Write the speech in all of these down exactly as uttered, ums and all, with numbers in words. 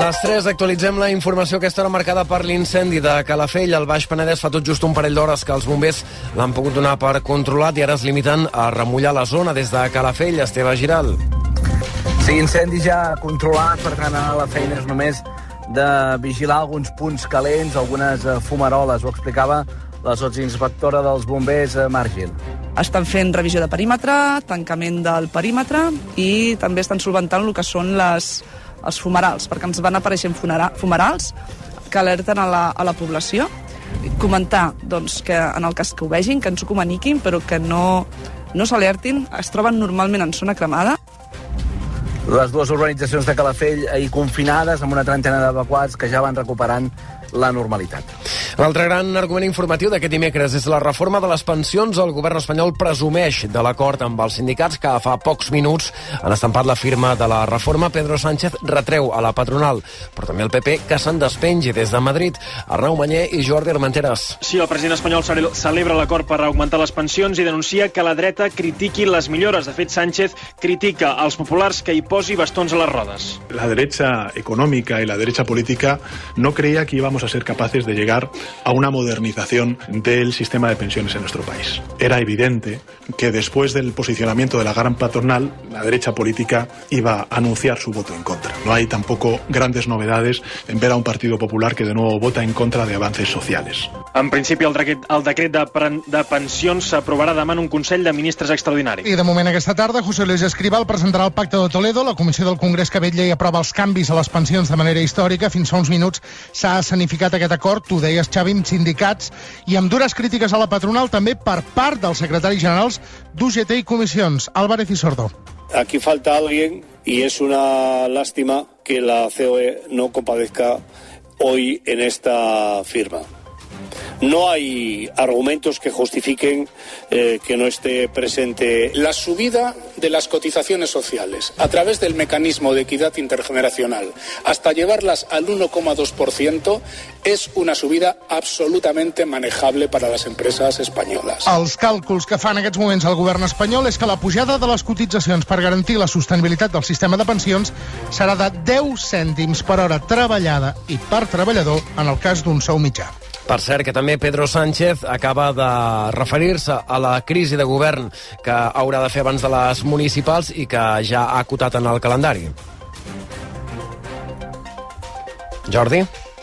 les tres actualitzem la informació que estarà marcada per l'incendi de Calafell. Al Baix Penedès fa tot just un parell d'hores que els bombers l'han pogut donar per controlat i ara es limiten a remullar la zona des de Calafell. Esteve Giral. Sí, incendi ja controlat, per tant ara la feina és només de vigilar alguns punts calents, algunes fumaroles. Ho explicava la sotsinspectora dels bombers, Mar Gil. Estan fent revisió de perímetre, tancament del perímetre i també estan solventant el que són les els fumarals, perquè ens van apareixent fumarals que alerten a la, a la població. Comentar doncs, que en el cas que ho vegin, que ens ho comuniquin, però que no, no s'alertin, es troben normalment en zona cremada. Les dues urbanitzacions de Calafell ahir confinades amb una trentena d'evacuats que ja van recuperant la normalitat. L'altre gran argument informatiu d'aquest dimecres és la reforma de les pensions. El govern espanyol presumeix de l'acord amb els sindicats que fa pocs minuts han estampat la firma de la reforma. Pedro Sánchez retreu a la patronal, però també al P P que se'n despengi des de Madrid. Arnau Manyer i Jordi Armenteres. Sí, el president espanyol celebra l'acord per augmentar les pensions i denuncia que la dreta critiqui les millores. De fet, Sánchez critica als populars que hi posi bastons a les rodes. La derecha económica y la derecha política no creía que íbamos a ser capaces de llegar a una modernización del sistema de pensiones en nuestro país. Era evidente que después del posicionamiento de la gran patronal, la derecha política iba a anunciar su voto en contra. No hay tampoco grandes novedades en ver a un Partido Popular que de nuevo vota en contra de avances sociales. En principi, el decret, el decret de, de pensions s'aprovarà demà en un Consell de Ministres extraordinari. I de moment aquesta tarda, José Luis Escrivá presentarà el Pacte de Toledo. La Comissió del Congrés que vetlla i aprova els canvis a les pensions de manera històrica. Fins fa uns minuts s'ha escenificat aquest acord, tu deies, Xavi, amb sindicats i amb dures crítiques a la patronal també per part dels secretaris generals d'U G T i comissions. Álvarez y Sordo. Aquí falta alguien y es una lástima que la C O E no compadezca hoy en esta firma. No hay argumentos que justifiquen eh, que no esté presente. La subida de las cotizaciones sociales a través del mecanismo de equidad intergeneracional hasta llevarlas al uno coma dos por ciento es una subida absolutamente manejable para las empresas españolas. Els càlculs que fan en aquests moments el govern espanyol és que la pujada de les cotitzacions per garantir la sostenibilitat del sistema de pensions serà de deu cèntims per hora treballada i per treballador en el cas d'un sou mitjà. Per cert, que també Pedro Sánchez acaba de referir-se a la crisi de govern que haurà de fer abans de les municipals i que ja ha acotat en el calendari. Jordi?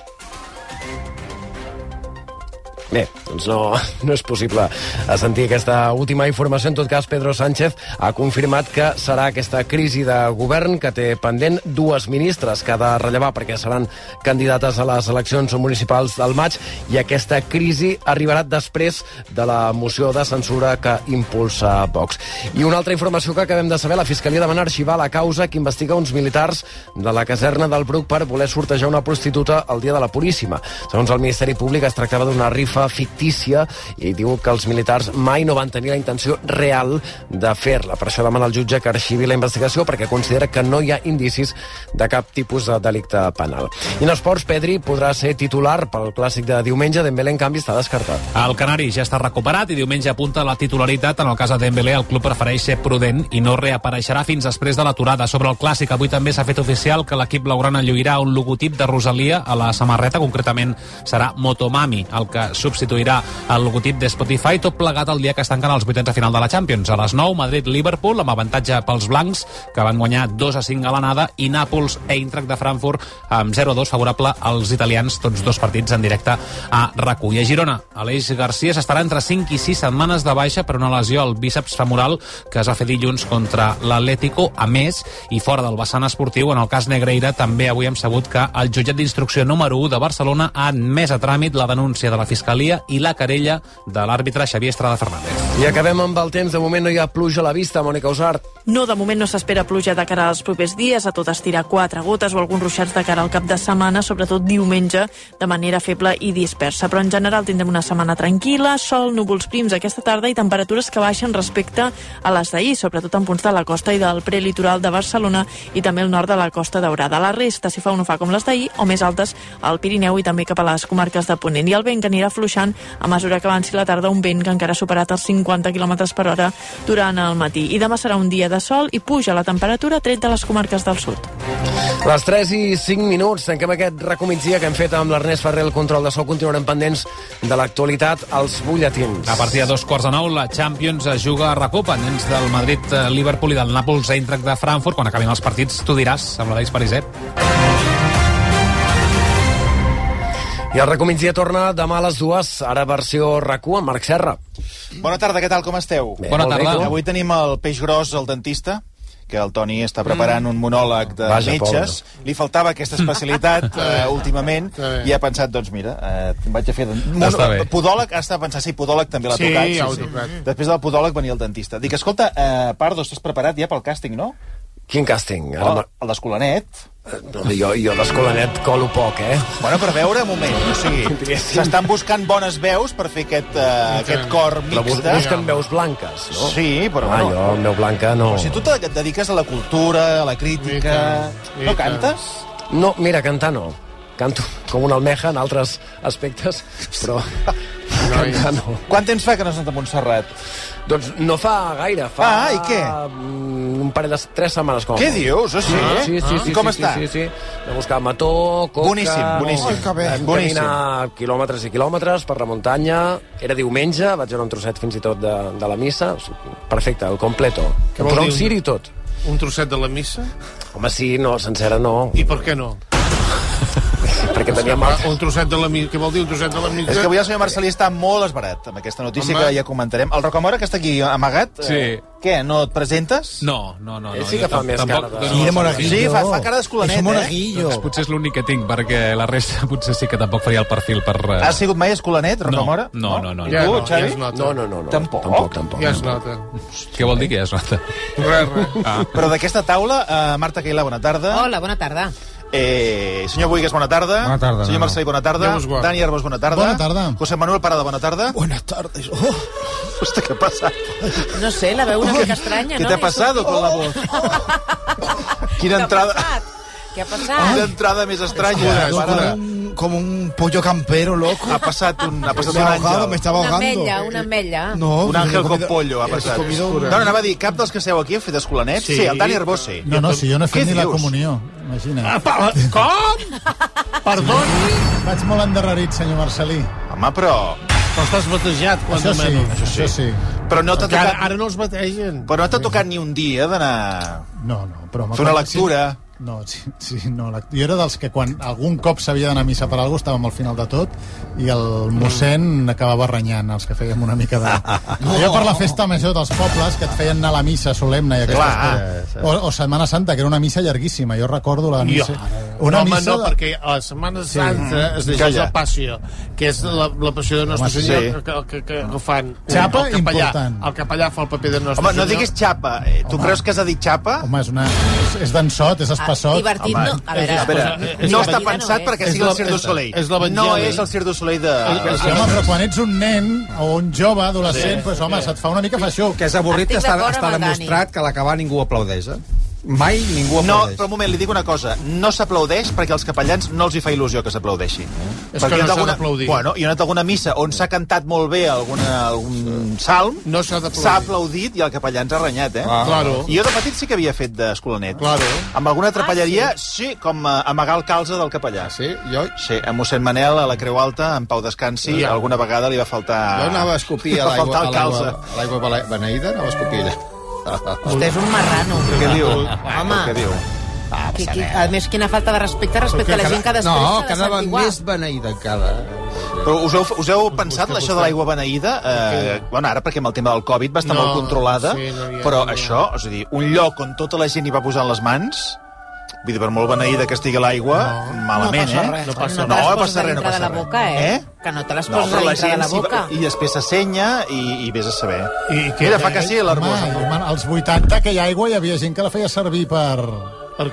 Bé, doncs no, no és possible sentir aquesta última informació. En tot cas, Pedro Sánchez ha confirmat que serà aquesta crisi de govern que té pendent dues ministres que ha de rellevar perquè seran candidates a les eleccions municipals del maig, i aquesta crisi arribarà després de la moció de censura que impulsa Vox. I una altra informació que acabem de saber: la Fiscalia demana arxivar la causa que investiga uns militars de la caserna del Bruc per voler sortejar una prostituta el dia de la Puríssima. Segons el Ministeri Públic, es tractava d'una rifa fictícia i diu que els militars mai no van tenir la intenció real de fer-la. Per això demana al jutge que arxivi la investigació, perquè considera que no hi ha indicis de cap tipus de delicte penal. I en esports, Pedri podrà ser titular pel clàssic de diumenge. Dembélé, en canvi, està descartat. El canari ja està recuperat i diumenge apunta la titularitat. En el cas de Dembélé, el club prefereix ser prudent i no reapareixerà fins després de l'aturada. Sobre el clàssic, avui també s'ha fet oficial que l'equip blaugrana lluirà un logotip de Rosalia a la samarreta. Concretament serà Motomami, el que substituirà el logotip de Spotify, tot plegat el dia que es tanquen els vuitens de final de la Champions. A les nou, Madrid-Liverpool, amb avantatge pels blancs, que van guanyar dos a cinc a l'anada, i Nàpols-Eintracht de Frankfurt, amb zero a dos favorable als italians, tots dos partits en directe a RAC u. I a Girona, Aleix Garcia s'estarà entre cinc i sis setmanes de baixa per una lesió al bíceps femoral que es va fer dilluns contra l'Atlético. A més, i fora del vessant esportiu, en el cas Negreira, també avui hem sabut que el jutjat d'instrucció número u de Barcelona ha admès a tràmit la denúncia de la Fiscalia i la querella de l'àrbitre Xavier Estrada Fernández. I acabem amb el temps. De moment no hi ha pluja a la vista, Mònica Usart. No, de moment no s'espera pluja de cara als propers dies. A tot estirar quatre gotes o alguns ruixats de cara al cap de setmana, sobretot diumenge, de manera feble i dispersa. Però en general tindrem una setmana tranquil·la, sol, núvols prims aquesta tarda i temperatures que baixen respecte a les d'ahir, sobretot en punts de la costa i del prelitoral de Barcelona i també el nord de la Costa Daurada. La resta, si fa o no fa com les d'ahir, o més altes al Pirineu i també cap a les comarques de Ponent. I el vent que anirà fluixant a mesura que avanci la tarda, un vent que encara ha superat els cinc cinquanta quilòmetres per hora durant el matí. I demà serà un dia de sol i puja la temperatura, tret de les comarques del sud. Les tres i cinc minuts, tanquem aquest recomigdia que hem fet amb l'Ernest Ferrer, el control de so. Continuarem pendents de l'actualitat als butlletins. A partir de dos quarts de nou, la Champions es juga a RAC u, pendents del Madrid, Liverpool i del Nàpols, Eintracht de Frankfurt. Quan acabin els partits, tu diràs, amb l'Aleix Pariset. I el recomigdia torna demà a les dues, ara versió RAC u amb Marc Serra. Bona tarda, què tal, com esteu? Bé, Bona tarda. Avui tenim el peix gros, el dentista, que el Toni està preparant un monòleg de Vaja, metges. pobre. Li faltava aquesta especialitat uh, últimament i ha pensat, doncs mira, uh, vaig a fer... Mon... Podòleg, està pensant, sí, podòleg també l'ha sí, tocat. Sí, ja ho sí. tocat. Després del podòleg venia el dentista. Dic, escolta, uh, Pardo, estàs preparat ja pel càsting, no? Quin càsting? El, el d'Escolanet. Jo, jo d'Escolanet colo poc, eh? Bueno, per veure, un moment, o sigui, s'estan buscant bones veus per fer aquest, uh, aquest cor mixt. Busquen veus blanques, no? Sí, però... Ah, no. jo, el meu blanca, no. Però si tu et dediques a la cultura, a la crítica... Mica, no mica. cantes? No, mira, cantar no. Canto com una almeja en altres aspectes, però cantar no. Quant temps fa que no has anat a Montserrat? Doncs no fa gaire, fa... Ah, i què? Un parell de tres setmanes com a Què molt. dius? Oh, sí? Sí, sí, sí. I com sí, està? Sí, sí, sí. Vam buscar mató, coca... Boníssim, boníssim. Ai, que bé. Vam Boníssim. caminar quilòmetres i quilòmetres per la muntanya. Era diumenge, vaig veure un trosset fins i tot de, de la missa. Perfecte, el completo. Què vol Però dir un un- cir i tot. Un trosset de la missa? Home, sí, no, sencera no. I per què no? Perquè tenia mal... Un trosset de la missa. Què vol dir un trosset de la missa? És que avui el senyor Marcelí està molt esbarat amb aquesta notícia Home. que ja comentarem. El Rocamora, que està aquí amagat, Sí. eh, què, no et presentes? No, no, no. Ell no sí que jo fa tam- més tampoc cara de- dono Sí, el monaguillo. servei. Sí, fa, fa cara d'Escolanet, És un eh? monaguillo. Doncs potser és l'únic que tinc, perquè la resta potser sí que tampoc faria el perfil per... eh, Has sigut mai Escolanet, Rocamora? No, no, no, no. I Ja tu, no, ja Xavi? es nota. No, no, no. no. Tampoc? Tampoc, tampoc. Ja es nota. Què vol dir que ja es nota? Res, res. Ah. Però d'aquesta taula, uh, Marta Cailà, bona tarda. Hola, bona tarda. Eh, senyor Buigues, bona tarda. Bona tarda, Senyor no. Marcelí, bona tarda. Déu us guardi. Dani Arbós, bona tarda. Bona tarda. José Manuel Parada, bona tarda. Buenas tardes. Oh, Hosti, què ha passat? No sé, la veu una mica estranya, ¿Qué no? te ha pasado con la voz? Quina entrada... Què ha passat? Quina entrada més estranya. como, Para. un, como un pollo campero, loco. Ha passat un, ha passat Me un ha ahogado, àngel. me estaba Una ahogando. ametlla, una ametlla. No, Un àngel he con comido- pollo ha he passat. comido No, un- no, anava a dir, cap dels que seu aquí ha fet escolanet? Sí, Sí. el Dani Arbós sí. No, no, si jo no he fet Què ni la dius? comunió, imagina't. Ah, pa- com? Perdoni? Vaig molt endarrerit, senyor Marcelí. Home, però... Però estàs batejat, quan Això sí, menys. això sí. Però no t'ha Que ara, tocat, ara no els bategen. però no t'ha tocat ni un dia d'anar No, no, però... a fer una lectura. No, sí, sí, no. La... Jo era dels que quan algun cop s'havia d'anar a missa per alguna cosa estàvem al final de tot i el mossèn acabava renyant els que fèiem una mica de... Jo per la festa major dels pobles que et feien anar a la missa solemne i aquestes Clar. coses. O, o Setmana Santa, que era una missa llarguíssima. Jo recordo la missa... Jo, Una no, home, missa no, de- perquè a la Setmana Santa es llegeix Calla. la Passió, que és la, la Passió de Nostre Home, sí. Senyor, que, que, que, que fan... Xapa el capellà, important. El capellà fa el paper de Nostre Home, Senyor. no diguis xapa. Eh, Tu Home. creus que has de dir xapa? Home, és, una... és, és d'ensot, és espassot. Divertit, Home, no? A veure, A veure, és no la està vida, pensat no és. perquè És sigui la- el Cirque du és- Soleil. és l'Evangeli. No és el Cirque du Soleil de... Sí, home, però quan ets un nen o un jove, adolescent, sí, pues, home, se't fa una mica feixuc. Que és avorrit, Estic està, d'acord està amb el demostrat que a l'acabar ningú aplaudeix, eh? Mai ningú No, aplaudeix. però un moment, li dic una cosa. No s'aplaudeix perquè als capellans no els hi fa il·lusió que s'aplaudeixi. És Perquè que hi ha no s'ha alguna- d'aplaudir. Bueno, hi ha anat a alguna missa on s'ha cantat molt bé alguna, algun salm, No s'ha d'aplaudir. s'ha aplaudit i el capellà ens ha renyat, eh? Ah. Claro. I jo de petit sí que havia fet d'escolanet. Claro. Amb alguna trapelleria, ah, sí? sí, com uh, amagar el calze del capellà. Sí, jo, Sí, a mossèn Manel, a la Creu Alta, en Pau Descansi, Ja. alguna vegada li va faltar... jo anava a escopir li a va l'aigua faltar a el calze. l'aigua a l'aigua bele- beneïda, anava a escopir allà. vostè és un marrano. Què diu? Home. Què diu? Qui, qui, a més, quina falta de respecte respecte a la gent que després No, s'ha que de anava santiguar. més beneïda encara. Però us heu, us heu pensat això de l'aigua beneïda? Eh, bueno, ara perquè amb el tema del Covid va estar No, molt controlada, sí, no hi ha- però no hi ha. això, és a dir, un lloc on tota la gent hi va posant les mans, vull dir, per molt beneïda que estigui l'aigua, malament, no passa eh? res. No passa, no, no, te les no poses passa a res, no dintre passa de la res. boca, eh? Eh? Que no te les No, poses però a la dintre de gent la s'hi va, boca. i després s'assenya i, i vés a saber. I què? Mira, fa que sí, l'Arbós. Home, home, als vuitanta aquella aigua hi havia gent que la feia servir per... Per què?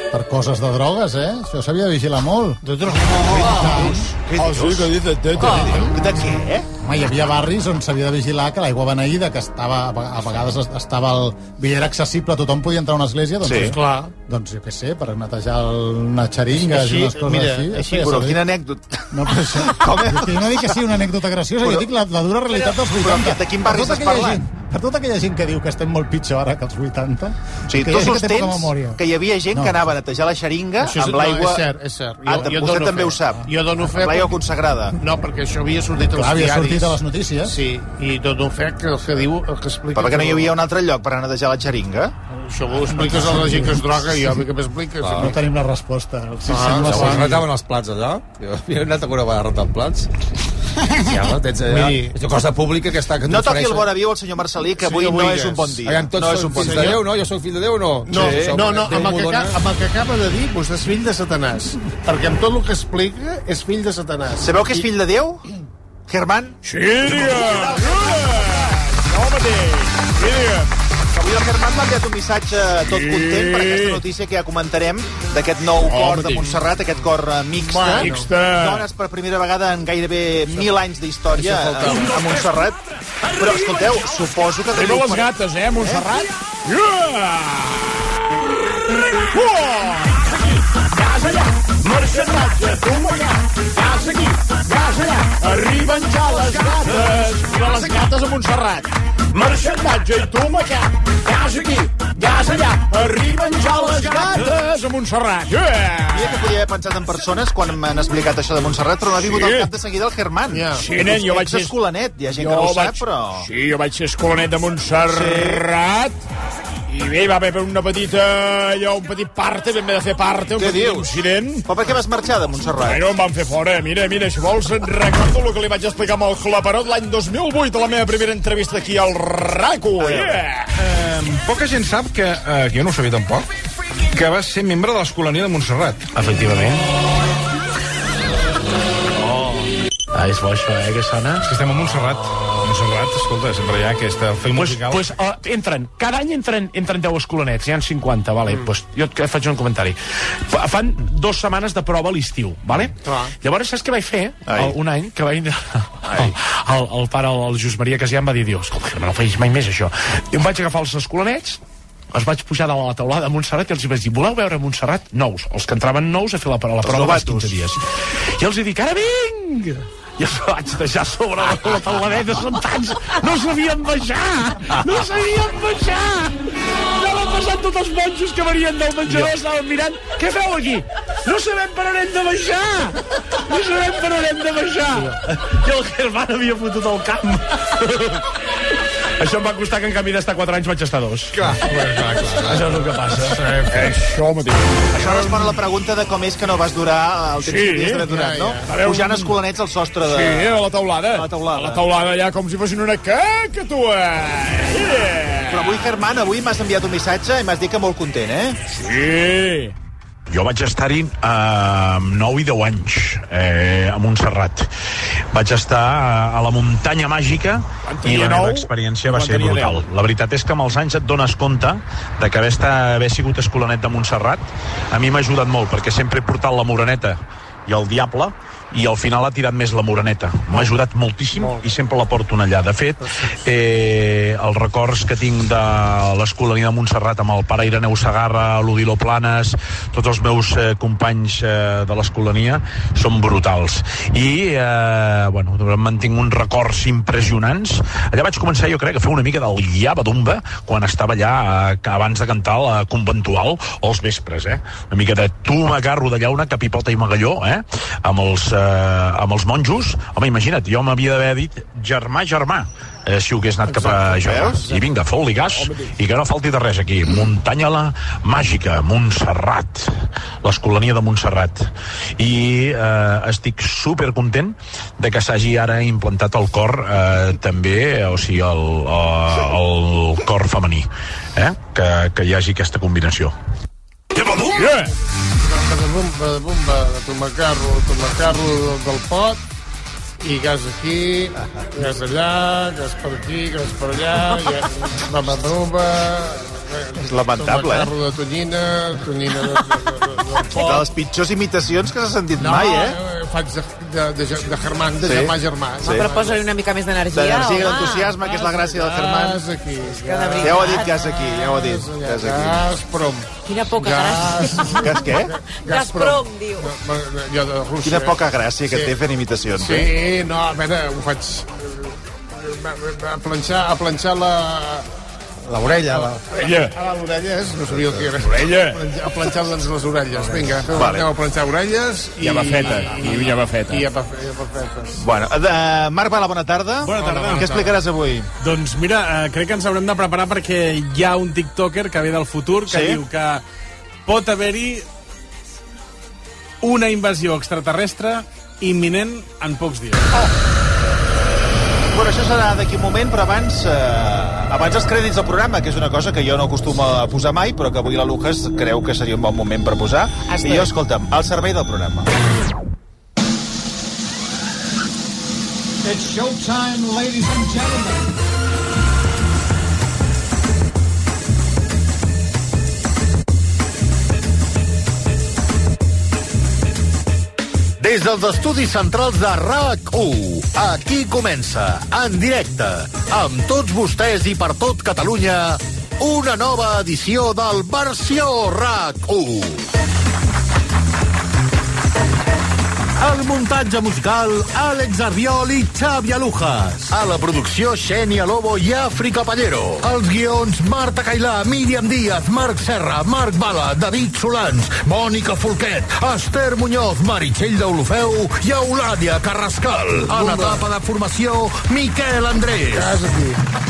Per coses de drogues, eh? Això s'havia de vigilar molt. De drogues? Ah, sí, que dices, tete. De què? Home, hi havia barris on s'havia de vigilar que l'aigua beneïda, que estava, a vegades estava el billera accessible, tothom podia entrar a una església, doncs, Sí, clar. doncs jo què sé, per netejar una xeringa i unes coses mira, així. així, Però quina anècdota. No, però això... Com és? Jo no dic que sigui una anècdota graciosa, jo dic la, la dura realitat dels vuitanta. Però de quin barri Per tota estàs aquella parlant? gent- Per tota aquella gent que diu que estem molt pitjor ara que els vuitanta... O sigui, que hi ha tu gent que té poca sostens memòria. que hi havia gent No. que anava a netejar la xeringa Això és- amb l'aigua... No, és cert, és cert. Ah, Jo- jo vostè dono també fe. ho sap. Jo dono fe Amb l'aigua perquè- consagrada. No, perquè això havia sortit als Clar, havia diaris. sortit a les notícies. Sí, i dono fe que el que diu, el que explica... Però perquè no hi havia un altre lloc per anar a netejar la xeringa? Això ho expliques a la gent que es droga i jo, que m'expliques. No tenim la resposta. Sí, Ah, sembla ja ser- ho Rentaven els plats allà. Jo havia anat a veure rentar plats. Sí, home, tens allà... Miri. És una cosa pública que està... Que No toqui el t'ofereixen. bona viu al senyor Marcelí, que avui Sí, no avui és un és. bon dia. Aviam, tots No és són un bon fills dia. de Déu, no? Jo soc fill de Déu o no? No, Sí, no, no, Déu amb el, m'ho que, dona. ca- amb el que acaba de dir, vostè és fill de Satanàs. Perquè amb tot el que explica, és fill de Satanàs. Sabeu que és fill de Déu? Germán? Sí, digue! No, mateix! Sí, digue! Avui el Germán m'ha enviat un missatge tot Sí. content per aquesta notícia que ja comentarem d'aquest nou cor de mateix. Montserrat, aquest cor eh, mixta. Bueno. Mixta. Dones per primera vegada en gairebé mil anys d'història a, a Montserrat. Però, escolteu, suposo que... Arriben les gates, eh, Montserrat? Gas allà, marxandatge, tum allà, gas aquí, gas allà. Arriben ja les gates. Mira les gates a Montserrat. Marxandatge i tum allà, gas aquí, gas allà. Arriben ja les gates a Montserrat. Mira que podia haver pensat en persones quan m'han explicat això de Montserrat, però no ha vingut Sí. al cap de seguida el Germán. Sí, nen, jo vaig ser... ser- escolanet, hi ha gent que no ho vaig, sap, però... Sí, jo vaig ser escolanet de Montserrat. I bé, va haver una petita, allò, un petit parte, vam haver de fer parte, un Què petit dius? incident. Però per què vas marxar de Montserrat? Bueno, em van fer fora. Mira, mira, si vols, et recordo el que li vaig explicar amb el Claperot l'any dos mil vuit a la meva primera entrevista aquí al RACU. Yeah. Eh, poca gent sap que, eh, que jo no ho sabia tampoc, que vas ser membre de l'Escolania de Montserrat. Efectivament. Oh. Ah, és bo això, eh, que sona? És que estem a Montserrat. A Montserrat, escolta, sempre hi ha aquesta feina Pues, musical. pues, uh, entren, cada any entren, entren deu escolanets, hi ha cinquanta, vale? Mm. Pues, jo et faig un comentari. Fa- Fan dues setmanes de prova a l'estiu, vale? Clar. Llavors, saps què vaig fer? El, un any que vaig... El, el, el pare, el, el Josep Maria Casià, em va dir, Dios, escolta, no facis mai més això. I em vaig agafar els escolanets, els vaig pujar de la taulada a Montserrat i els vaig dir, voleu veure Montserrat? Nous, els que entraven nous a fer la, la prova dels quinze dies. I els dic, ara vinc! I els vaig deixar sobre la, la tauladeta sentats. No sabien baixar! No sabien baixar! Anaven passant tots els monjos que venien del menjador, estaven mirant. Què feu aquí? No sabem per on hem de baixar! No sabem per on hem de baixar! I el Germán havia fotut el camp. Això em va costar que en canvi d'estar quatre anys vaig estar dos. Clar, clar, clar, clar. Això és el que passa. Això mateix. Això respon a la pregunta de com és que no vas durar el temps Sí, que havies d'haver durat, ja, no? ja. A veure, Pujant un- escolanets al sostre de... Sí, a la taulada. A la taulada. A la taulada, allà, com si fossin una cacatua. Yeah. Però avui, Germán, avui m'has enviat un missatge i m'has dit que molt content, eh? Sí. Jo vaig estar-hi eh, nou i deu anys eh, a Montserrat. Vaig estar a, a la muntanya màgica i la meva experiència va ser brutal. La veritat és que amb els anys et dones compte de que haver, estar, haver sigut escolanet de Montserrat a mi m'ha ajudat molt, perquè sempre he portat la moreneta i el diable, i al final ha tirat més la moreneta. M'ha ajudat moltíssim i sempre la porto allà. De fet, eh, els records que tinc de l'Escolania de Montserrat amb el pare Ireneu Segarra, l'Odilo Planes, tots els meus eh, companys eh, de l'Escolania són brutals. I, eh, bueno, mantinc uns records impressionants. Allà vaig començar, jo crec, a fer una mica del llavadumba quan estava allà eh, abans de cantar la conventual o els vespres, eh? Una mica de tu m'agarro d'allà una capipota i magalló, eh? Amb els eh, amb els monjos. Home, imagina't, jo m'havia d'haver dit germà, germà, eh, si ho hagués anat cap a germà. I vinga, fot-li gas, i que no falti de res aquí. Muntanya la màgica, Montserrat, l'Escolania de Montserrat. I eh, estic supercontent de que s'hagi ara implantat el cor eh, també, o sigui, el, el, el cor femení, eh? que, que hi hagi aquesta combinació. Yeah. De bomba, de bomba, de tomacarro, tomacarro del, del pot, i gas aquí, gas allà, gas per aquí, gas per allà, gas, bomba, bomba, És lamentable, eh? Tomacarro de tonyina, tonyina de, de, de, de, de de les pitjors imitacions que s'ha sentit no, mai, eh? No, faig de, de, de, de Germán, de sí. germà germà. Sí. Però posa-li una mica més d'energia. D'energia i d'entusiasme, que és la gràcia del Germán. Gas aquí. Gas. Ja ho ha dit, gas aquí, ja ho ha dit. Gas aquí. Gazprom. Quina poca gràcia. Gas què? Gazprom, diu. Jo de Rússia. Quina poca gràcia que té fent imitacions. Sí, no, a veure, ho faig... A planxar, a planxar la... L'orella. L'orella. A l'orella, no sabia el que era. L'orella. A planxar-nos les orelles. Vinga, vale. Anem a planxar orelles i... Ja va feta. I ja va feta. I ja va feta. Bueno, de, Marc Bala, bona tarda. Bona tarda. Què explicaràs avui? Doncs mira, eh, crec que ens haurem de preparar perquè hi ha un tiktoker que ve del futur que sí? diu que pot haver-hi una invasió extraterrestre imminent en pocs dies. Oh! Bueno, això serà d'aquí un moment, però abans eh, abans els crèdits del programa, que és una cosa que jo no acostumo a posar mai, però que avui la Lucas creu que seria un bon moment per posar. Estem. I jo, escolta'm, al servei del programa. It's showtime, ladies and gentlemen. Des dels estudis centrals de R A C u, aquí comença, en directe, amb tots vostès i per tot Catalunya, una nova edició del Versió R A C u. El muntatge musical, Àlex Arbiol i Xavi Alujas. A la producció, Xènia Lobo i Àfrica Pallero. Els guions, Marta Cailà, Míriam Díaz, Marc Serra, Marc Bala, David Solans, Mònica Folquet, Esther Muñoz, Meritxell d'Olofeu i Eulàlia Carrascal. En etapa de formació, Miquel Andrés. Casa aquí.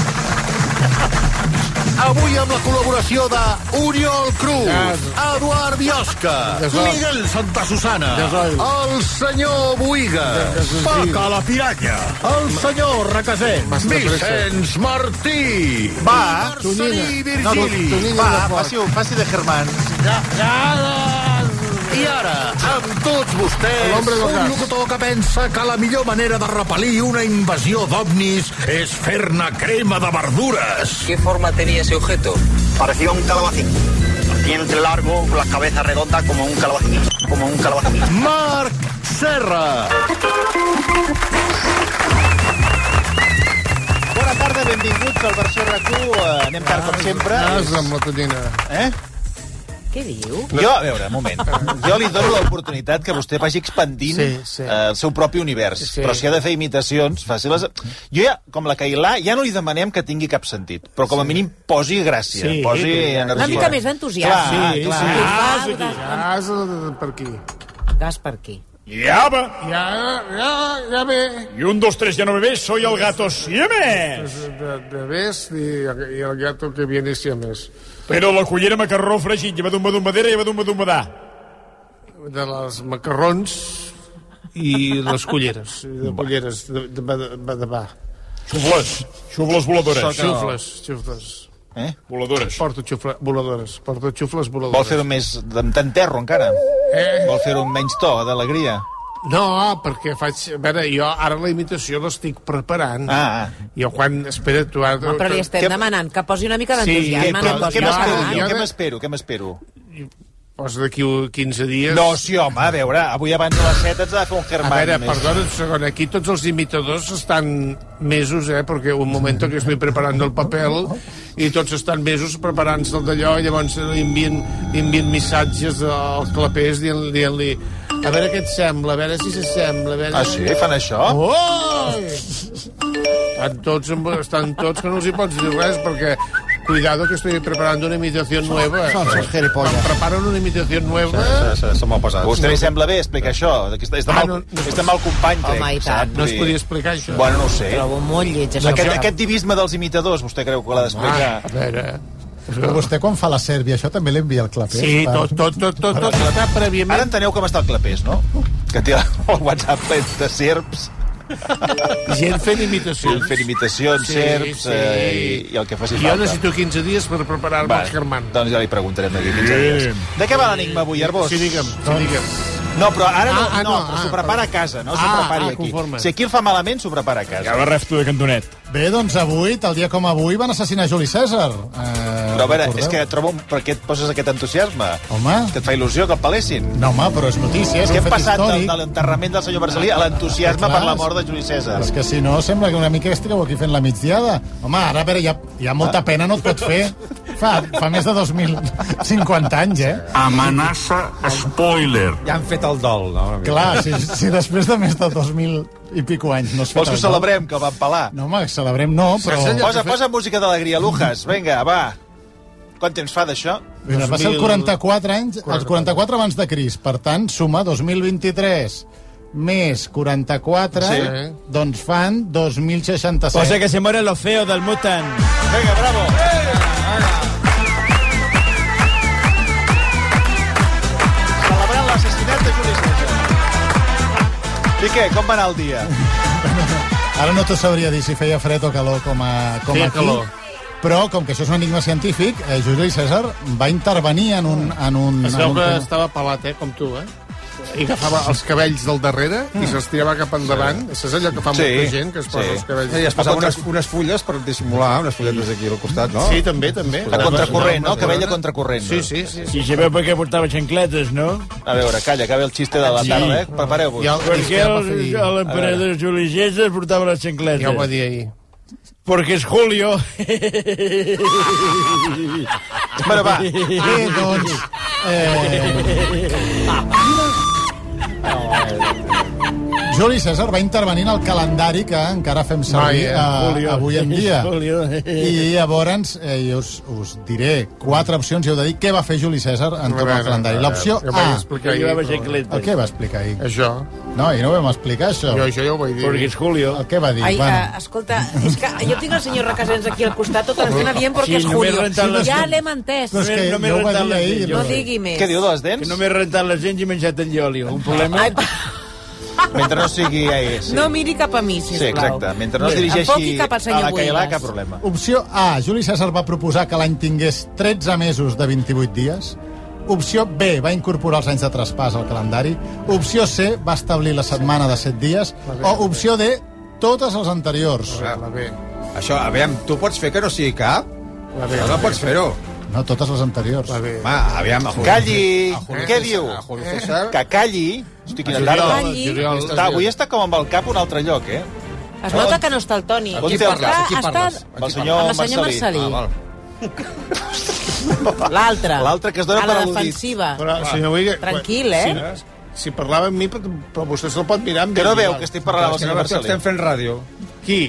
Avui amb la col·laboració de Oriol Cruz, Eduard Biosca, Miguel Santa Susana, el senyor Boiga, Paca la Piranya, el senyor Requesens, Vicenç Martí, Va, Marcelí Virgili. Va, faci, faci de Germán. Ja, ja, I ara, amb tots vostès, un locutor que pensa que la millor manera de repel·lir una invasió d'ovnis és fer-ne crema de verdures. ¿Qué forma tenía ese objeto? Parecía un calabacín. Diente largo, la cabeza redonda como un calabacín. Como un calabacín. Marc Serra. Bona tarda, benvinguts al Versió R A C u. Anem tard com sempre. Gas amb la tonyina. Eh? Què diu? Jo, a veure, un moment. Jo li dono l'oportunitat que vostè vagi expandint sí, sí. Eh, el seu propi univers. Sí. Però si ha de fer imitacions, faci-les... Jo ja, com la Cailà, ja no li demanem que tingui cap sentit, però com a mínim posi gràcia, sí, posi energia. Una mica més d'entusiasme. Sí, clar. Sí, gas aquí. Gas per aquí. Gas per aquí. Ja va. Ja, ja, ja ve. Y un, dos, tres, ya no bebés, soy el gato Siemens. Bebés y, y el gato que viene Siemens. Però la cullera macarró fregit, lleva d'un badum badera i lleva d'un badum badà. De les macarrons i les culleres. De culleres, de, de, de, de, de va. Xufles, xufles voladores. Xufles, xufles. Eh? Voladores. Porto xufles voladores. Porto xufles voladores. Vol fer-ho més d'enterro, encara? Eh? Vol fer-ho amb menys to, d'alegria? No, perquè faig... A veure, jo ara la imitació l'estic preparant. Ah, ah. Jo quan... Espera, tu... Ara... No, però li estem que... demanant que posi una mica d'entusiasme. Sí, què m'espero jo? Què m'espero? Què m'espero? Pues d'aquí quinze dies... No, sí, home, a veure, avui abans de les set ens ha de fer un Germán. A veure, més. perdona un segon, aquí tots els imitadors estan mesos, eh, perquè un moment que estic preparant el paper i tots estan mesos preparant-se el d'allò i llavors envien, envien missatges als clapers dient-li dient a veure què et sembla, a veure si s'assembla. Veure... Ah, sí? Fan això? Oh! Estan tots, estan tots que no els hi pots dir res perquè cuidado que estoy preparando una imitación nueva. Són els gilipolles. Preparen una imitación nueva. Sí, sí, sí, molt pesats. A vostè li sembla bé explicar això? És de mal, ah, no, és de mal company, crec. Home, i tant. No es podia explicar això. Bueno, no ho sé. Trobo molt lleig, això. Aquest, aquest divisme dels imitadors, vostè creu que l'ha d'explicar? Ah, a veure... Però vostè, quan fa la sèrbia, això també l'envia al clapés? Sí, tot, tot, tot, tot, tot està prèviament... Ara enteneu com està el clapés, no? Que té el WhatsApp ple de serps. Gent fent imitacions. Gent fent imitacions, sí, serps, sí. Eh, i, i el que faci falta. Jo necessito quinze dies per preparar-me el Germán. Doncs ja li preguntarem d'aquí quinze dies. De què va l'enigma avui, Arbós? Sí, digue'm, sí, digue'm. No, però ara no, Ah, ah, no, no, però ah, s'ho prepara a casa, no s'ho Ah, prepari ah, aquí. conforme. Si aquí el fa malament, s'ho prepara a casa. Ja la ref tu de cantonet. Bé, doncs avui, tal dia com avui, van assassinar Juli Cèsar. Eh, Però a veure, recordeu? és que trobo... Per què et poses aquest entusiasme? Home. Que et fa il·lusió que el palessin? No, home, però és notícia, és És que un hem fet passat del, històric. de l'enterrament del senyor Marcelí a l'entusiasme Clar, per la mort de Juli Cèsar. És que si no, sembla que una mica estigueu aquí fent la migdiada. Home, ara, a veure, ja, ja molta pena no et pot fer. Fa, fa més de dos mil cinquanta anys, eh? Amenaça spoiler. Ja han fet el dol, no? Clar, si, si després de més de dos mil i pico anys no es fet Vols que ho el dol. celebrem, que el van pelar? No, home, celebrem no, però... Posa, posa música d'alegria, Lujas. Vinga, va. Quant temps fa d'això? Mira, va ser el quaranta-quatre anys, els quaranta-quatre abans de Crist. Per tant, suma dos mil vint-i-tres més quaranta-quatre, Sí. doncs fan dos mil seixanta-set. Cosa que se mueren los feos del Mutant. Vinga, bravo. Celebrant l'assassinat de Juli Cèsar. I què, com va anar el dia? Ara no te sabria dir si feia fred o calor com, a, com Feia aquí. calor. Però, com que això és un enigma científic, eh, Juli Cèsar va intervenir en un... En un Es en veu un que tema. estava pelat, eh, com tu, eh? I agafava els cabells del darrere i s'estirava cap endavant. Això és allò que fa Sí, molta gent, que es posa sí. els cabells... I es posava unes, unes fulles per dissimular, unes fulletes aquí al costat, no? Sí, també, també. A contracorrent, no? Cabell a contracorrent. Sí, sí, sí. Y se ve porque portaba chancletes, ¿no? A veure, calla, que ve el xiste de la Sí. tarda, eh? Prepareu-vos. Porque el, el emperador Juli César portava les chancletes. Ja ho va dir ahir. Porque es Julio. Bueno, va. Bé, doncs... Eh... Juli Cèsar va intervenir en el calendari que encara fem servir Mai, eh? eh, Julio. avui en dia. Julio. I llavors eh, us, us diré quatre opcions i heu de dir què va fer Juli Cèsar entorn A veure, al calendari. a veure, L'opció ja ho vaig A. explicar ahir, Llevava però- chancletes. El què va explicar ahir? Això. No, i no ho vam explicar, això. Jo això ja ho vaig dir. Porque es Julio. El què va dir? Ai, bueno. uh, escolta, és que jo tinc el senyor Recasens aquí al costat tota l'estona dient perquè Sí, és no m'he Julio. rentat les Ja dents. l'hem entès. Però és que No m'he jo ho va rentat dir les ahir. dents. No no? digui més. Què diu de les dents? Que no m'he rentat les dents i he menjat el llolio. Un problema? Ai, Mentre no sigui... Eh, sí. no miri cap a mi, Sí, sisplau. exacte. Mentre no es Enfoqui dirigeixi cap al a senyor la Cailà, Buigas. cap problema. Opció A. Juli Cèsar va proposar que l'any tingués tretze mesos de vint-i-vuit dies. Opció B. Va incorporar els anys de traspàs al calendari. Opció C. Va establir la setmana de set dies. O opció D. Totes les anteriors. La B. Això, a veure, tu pots fer que no sigui cap? La B. No, no pots fer-ho. No, totes les anteriors. La B. Home, aviam... a Julio- Calli! a Julio Què César- diu? a Julio César. Que calli. Hosti, quina Juliol, tarda. Juliol. Està, avui està com amb el cap a un altre lloc, eh? Es nota que no està el Toni. Amb qui Està- parles? Amb qui està parles? Amb el senyor amb el senyor Marcelí. Marcelí. Ah, L'altre. L'altre que es dona a per la al·ludit. defensiva. Però, senyor Buigas... Tranquil, eh? Si, si parlava amb mi, però, però vostè se'l pot mirar amb Que no ell. veu que estic parlant amb el senyor Marcelí? Estem fent ràdio. Qui?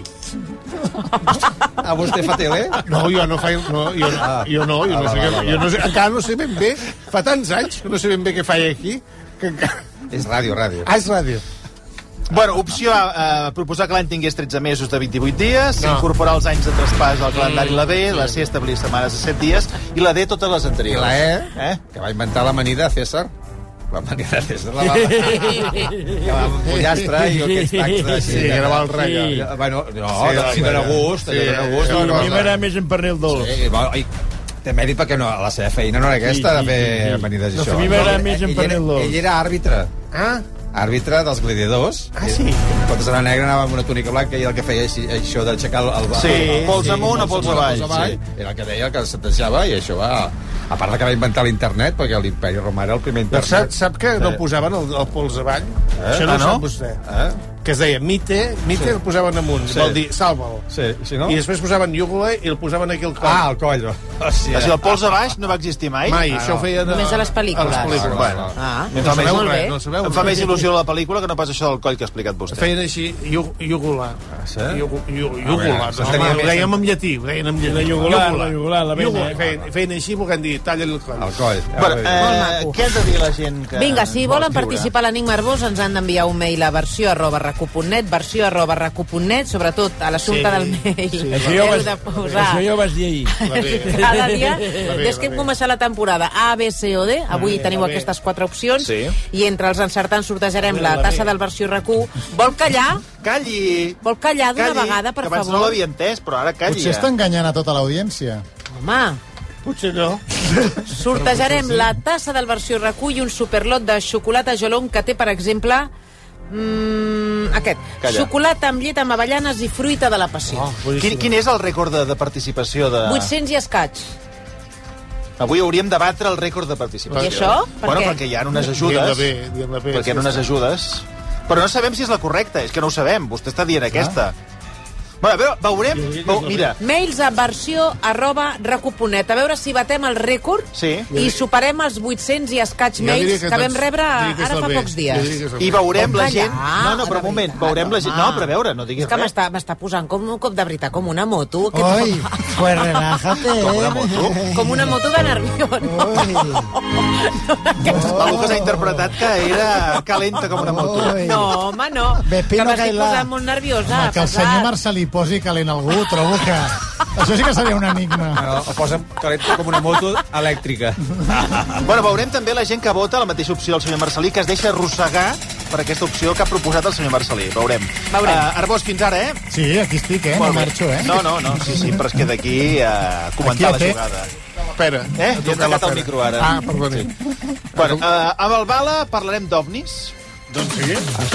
A vostè fa tele? No, jo no faig... No, jo, no, Ah. jo no, jo Ah, no va, sé va, què... va, va. Jo no sé, encara no sé ben bé... Fa tants anys que no sé ben bé què faig aquí, que encara... És ràdio, ràdio. Ah, és ràdio. Bueno, opció A, eh, proposar que l'any tingués tretze mesos de vint-i-vuit dies, No. incorporar els anys de traspàs al calendari la B, la C, establir setmanes de set dies, i la D, totes les I anteriors. la E, Eh? que va inventar l'amanida César. L'amanida César la va... que va amb pollastre i aquests tacs de... Sí, que era el rega. Sí. Bueno, no, Sí, sí, sí, dona gust, sí, dona gust. sí, A no, mi no, m'agrada més en pernil dolç. Sí, bueno, i té mèrit perquè no, la seva feina no era aquesta, Sí, sí, de fer sí, sí. amanides i No, això. a mi m'agrada Ell- més en ell era- pernil dolç. Ell era àrbitre. Ah, Àrbitre dels gladiadors. Ah, sí? Quan era negre anava amb una túnica blanca i el que feia així, això d'aixecar el... el Sí, pols amunt o pols avall, Sí. Era el que deia, el que setejava, i això va... A part de que va inventar l'internet, perquè l'imperi romà era el primer però internet. sap, sap que no posaven el, el pols avall? Eh? Això no, Ah, ho no? sap vostè. Eh? Que es deia mite, mite Sí. el posaven amunt, Sí. vol dir salva'l. Sí, sí, no? I després posaven iúgula i el posaven aquí al coll. Ah, el coll. Hòstia. O sigui, el pols a baix no va existir mai? Mai, Ah, això ho no. feien Només a les pel·lícules. A les pel·lícules. Bueno. Ah, Em fa, més, molt bé. No sabeu em fa més il·lusió la pel·lícula que no pas això del coll que ha explicat vostè. Feien així, iú- iúgula. Ah, sí? Iú- iú- A Iúgula. veure, No, això tenia home, més ho dèiem en llatí, ho deien en llatí. La iugular, la iugular, la vena. Iúgula. Feien, feien així, volent dir, talla el coll. El coll. Bueno, Molt eh, maco. què has de dir a la gent que... Vinga, si vol volen escriure? participar a l'Enigma Arbós ens han d'enviar un mail a versió arroba recu punt net, versió arroba recu punt net, sobretot a l'assumpte Sí, del mail. sí. Això ja ho Heu vas, de posar això ja ho vas dir ahir. La B. cada dia, La B, des que la hem B. començat la temporada A, B, C o D, avui B, teniu la B. aquestes quatre opcions, Sí. i entre els encertants sortejarem La la B. tassa del versió RAC1. Vol callar? Calli! Vol callar d'una Calli, vegada, per que abans no favor? l'havia entès, però ara calli. Potser està enganyant a tota l'audiència. Home, Potser no. Sortejarem la tassa del versió recull i un superlot de xocolata Jolong que té, per exemple, mm, aquest. Calla. Xocolata amb llet amb avellanes i fruita de la passió. Oh, quin, quin és el rècord de, de participació? De... vuit-cents i escaig. Avui hauríem de batre el rècord de participació. I això? Per bueno, què? perquè hi ha unes ajudes. Diguem-la bé, diguem-la bé. Perquè hi ha unes ajudes. Però no sabem si és la correcta, és que no ho sabem. Vostè està dient aquesta. Bueno, a veure, veurem... Veu, mira. Mails a versió arroba recu.net. A veure si batem el rècord sí. i superem els vuit-cents i escaig mails que, que vam rebre ara fa pocs dies. I veurem la gent... No, no, però un moment, veurem la gent... No, però a veure, no diguis res. És que m'està posant com un cop de veritat, com una moto. Oi, pues relájate. Com una moto? Com una moto de nerviós. La Lucas ha interpretat que era calenta com una moto. No, home, no. Que m'estic posant molt nerviosa. Que el senyor Marcelí posi calent algú, trobo que... Això sí que seria un enigma. No, o posa'm calent com una moto elèctrica. Bueno, veurem també la gent que vota la mateixa opció del senyor Marcelí, que es deixa arrossegar per aquesta opció que ha proposat el senyor Marcelí. Veurem. Veurem. Uh, Arbós, fins ara, eh? Sí, aquí estic, eh? No marxo, eh? No, no, no, sí, sí, però és que d'aquí a uh, comentar la jugada. Espera. Eh? Ja he tancat el micro ara. Ah, perdoni. Sí. Bueno, uh, amb el Bala parlarem d'ovnis. Doncs sí.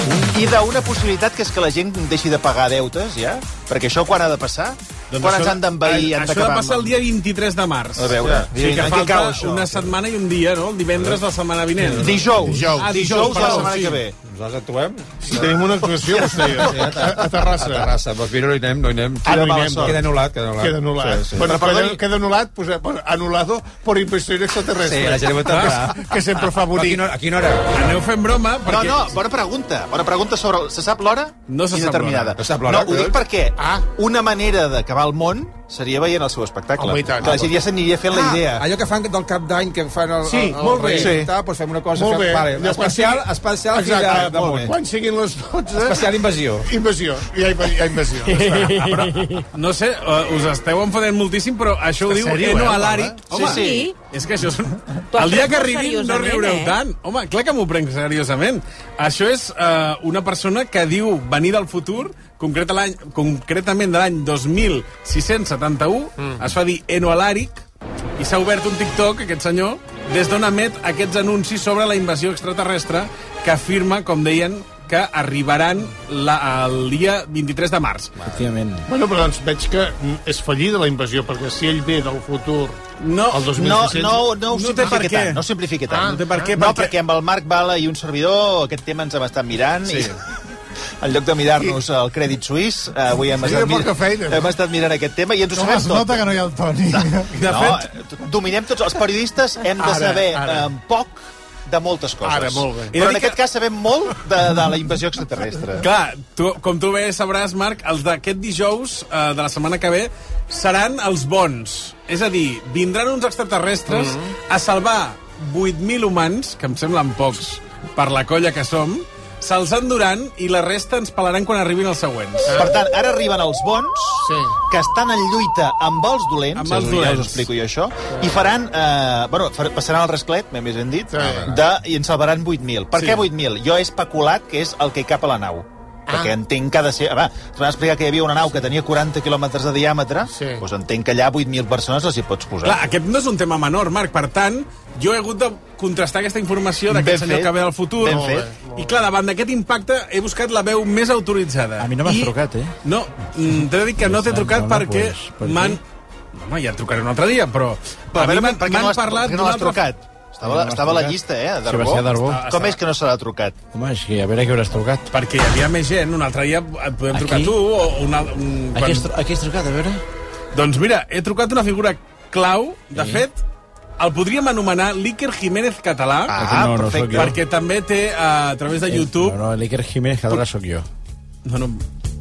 I d'una possibilitat que és que la gent deixi de pagar deutes, ja? Perquè això quan ha de passar? Doncs quan ens han d'envair? Això ha de passar el dia vint-i-tres de març. A veure, o sigui que falta una setmana i un dia, no? El divendres de la setmana vinent. Dijous. Dijous. Ah, dijous de la setmana sí. que ve. Nosaltres actuem? Sí. Tenim una actuació, vostè i jo. Sí, a, a, a Terrassa. A Terrassa. Doncs mira, no hi anem, no hi anem. Ah, no hi anem. Queda anul·lat, queda anul·lat. Queda anul·lat. Sí, sí. Bueno, però queda, queda anul·lat, pues, bueno, anul·lado por impresión extraterrestre. Sí, la gent ho entendrà. Que, que sempre fa bonic. A quina, a quina hora? Aneu fent broma perquè... No, no, bona pregunta. Bona pregunta sobre... Se sap l'hora? No se sap l'hora. No sap l'hora. No, ho dic perquè una manera d'acabar el món seria veient el seu espectacle. Home, que la gent ja s'aniria fent la idea. Allò que fan del cap d'any, que fan el, sí, el, el molt bé. rei, sí. Tal, doncs fem una cosa... Molt fem, bé. Vale, especial, sigui... especial Exacte, de, de món. Quan siguin les dotze... Especial invasió. Invasió. Hi ha, hi ha invasió. Però, no sé, uh, us esteu enfadant moltíssim, però això ho diu sèrio, Eno eh, Alàric. Sí, sí. És que això és... El dia que arribin no riureu eh? tant. Home, clar que m'ho prenc seriosament. Això és uh, una persona que diu venir del futur, concreta l'any, concretament de l'any dos mil sis-cents setanta-u, mm. es fa dir Eno Alàric, i s'ha obert un TikTok, aquest senyor, des d'on emet aquests anuncis sobre la invasió extraterrestre que afirma, com deien, que arribaran la, el dia vint-i-tres de març. Efectivament. Bueno, però doncs veig que és fallida la invasió, perquè si ell ve del futur no, el dos mil no, sis-cents... No, no, no, no té per simplifiqui què. tant, no simplifiqui tant. Ah, no té per què, no, perquè... perquè amb el Marc Bala i un servidor aquest tema ens hem estat mirant sí. i... En lloc de mirar-nos el Crèdit Suís, avui hem, sí, estat, mir feina, hem estat mirant aquest tema i ens ho no, sabem es tot. nota que no hi ha el Toni. De, de no, fet, dominem tots. Els periodistes hem de ara, saber ara. eh, poc de moltes coses. Ara, molt bé. Però en aquest cas sabem molt de, de la invasió extraterrestre. Clar, tu, com tu bé sabràs, Marc, els d'aquest dijous eh, de la setmana que ve seran els bons. És a dir, vindran uns extraterrestres mm -hmm. a salvar vuit mil humans, que em semblen pocs per la colla que som, se'ls enduran i la resta ens pelaran quan arribin els següents. Per tant, ara arriben els bons, sí. que estan en lluita amb els dolents, amb els ja dolents. us explico jo això, sí. i faran, eh, bueno, passaran el rasclet, més ben dit, sí. de, i en salvaran vuit mil. Per sí. què vuit mil? Jo he especulat que és el que hi cap a la nau. Ah. Perquè entenc que ha de ser... Va, t'ho van explicar que hi havia una nau que tenia quaranta quilòmetres de diàmetre, sí. doncs entenc que allà vuit mil persones les hi pots posar. Clar, aquest no és un tema menor, Marc. Per tant, jo he hagut de contrastar aquesta informació d'aquest senyor que ve del futur. Ben fet. I clar, davant d'aquest impacte he buscat la veu més autoritzada. A mi no m'has I... trucat, eh? No, mm, t'he de dir que no t'he trucat no, no, perquè pues, per m'han... Home, ja et trucaré un altre dia, però... Però a veure, m'han per què no l'has parlat no l'has trucat? Estava, estava a la llista, eh, d'Arbó. Sí, d'Arbó. Com és que no se l'ha trucat? Home, és que a veure a què hauràs trucat. Perquè hi havia més gent, un altre dia et podem trucar Aquí? tu o una... Un, quan... Aquí, has, aquí has trucat, a veure? Doncs mira, he trucat una figura clau, de sí. fet, el podríem anomenar l'Iker Jiménez català, ah, no, no perfecte. Perquè també té uh, a través de YouTube... No, no, l'Iker Jiménez català sóc jo. No, no,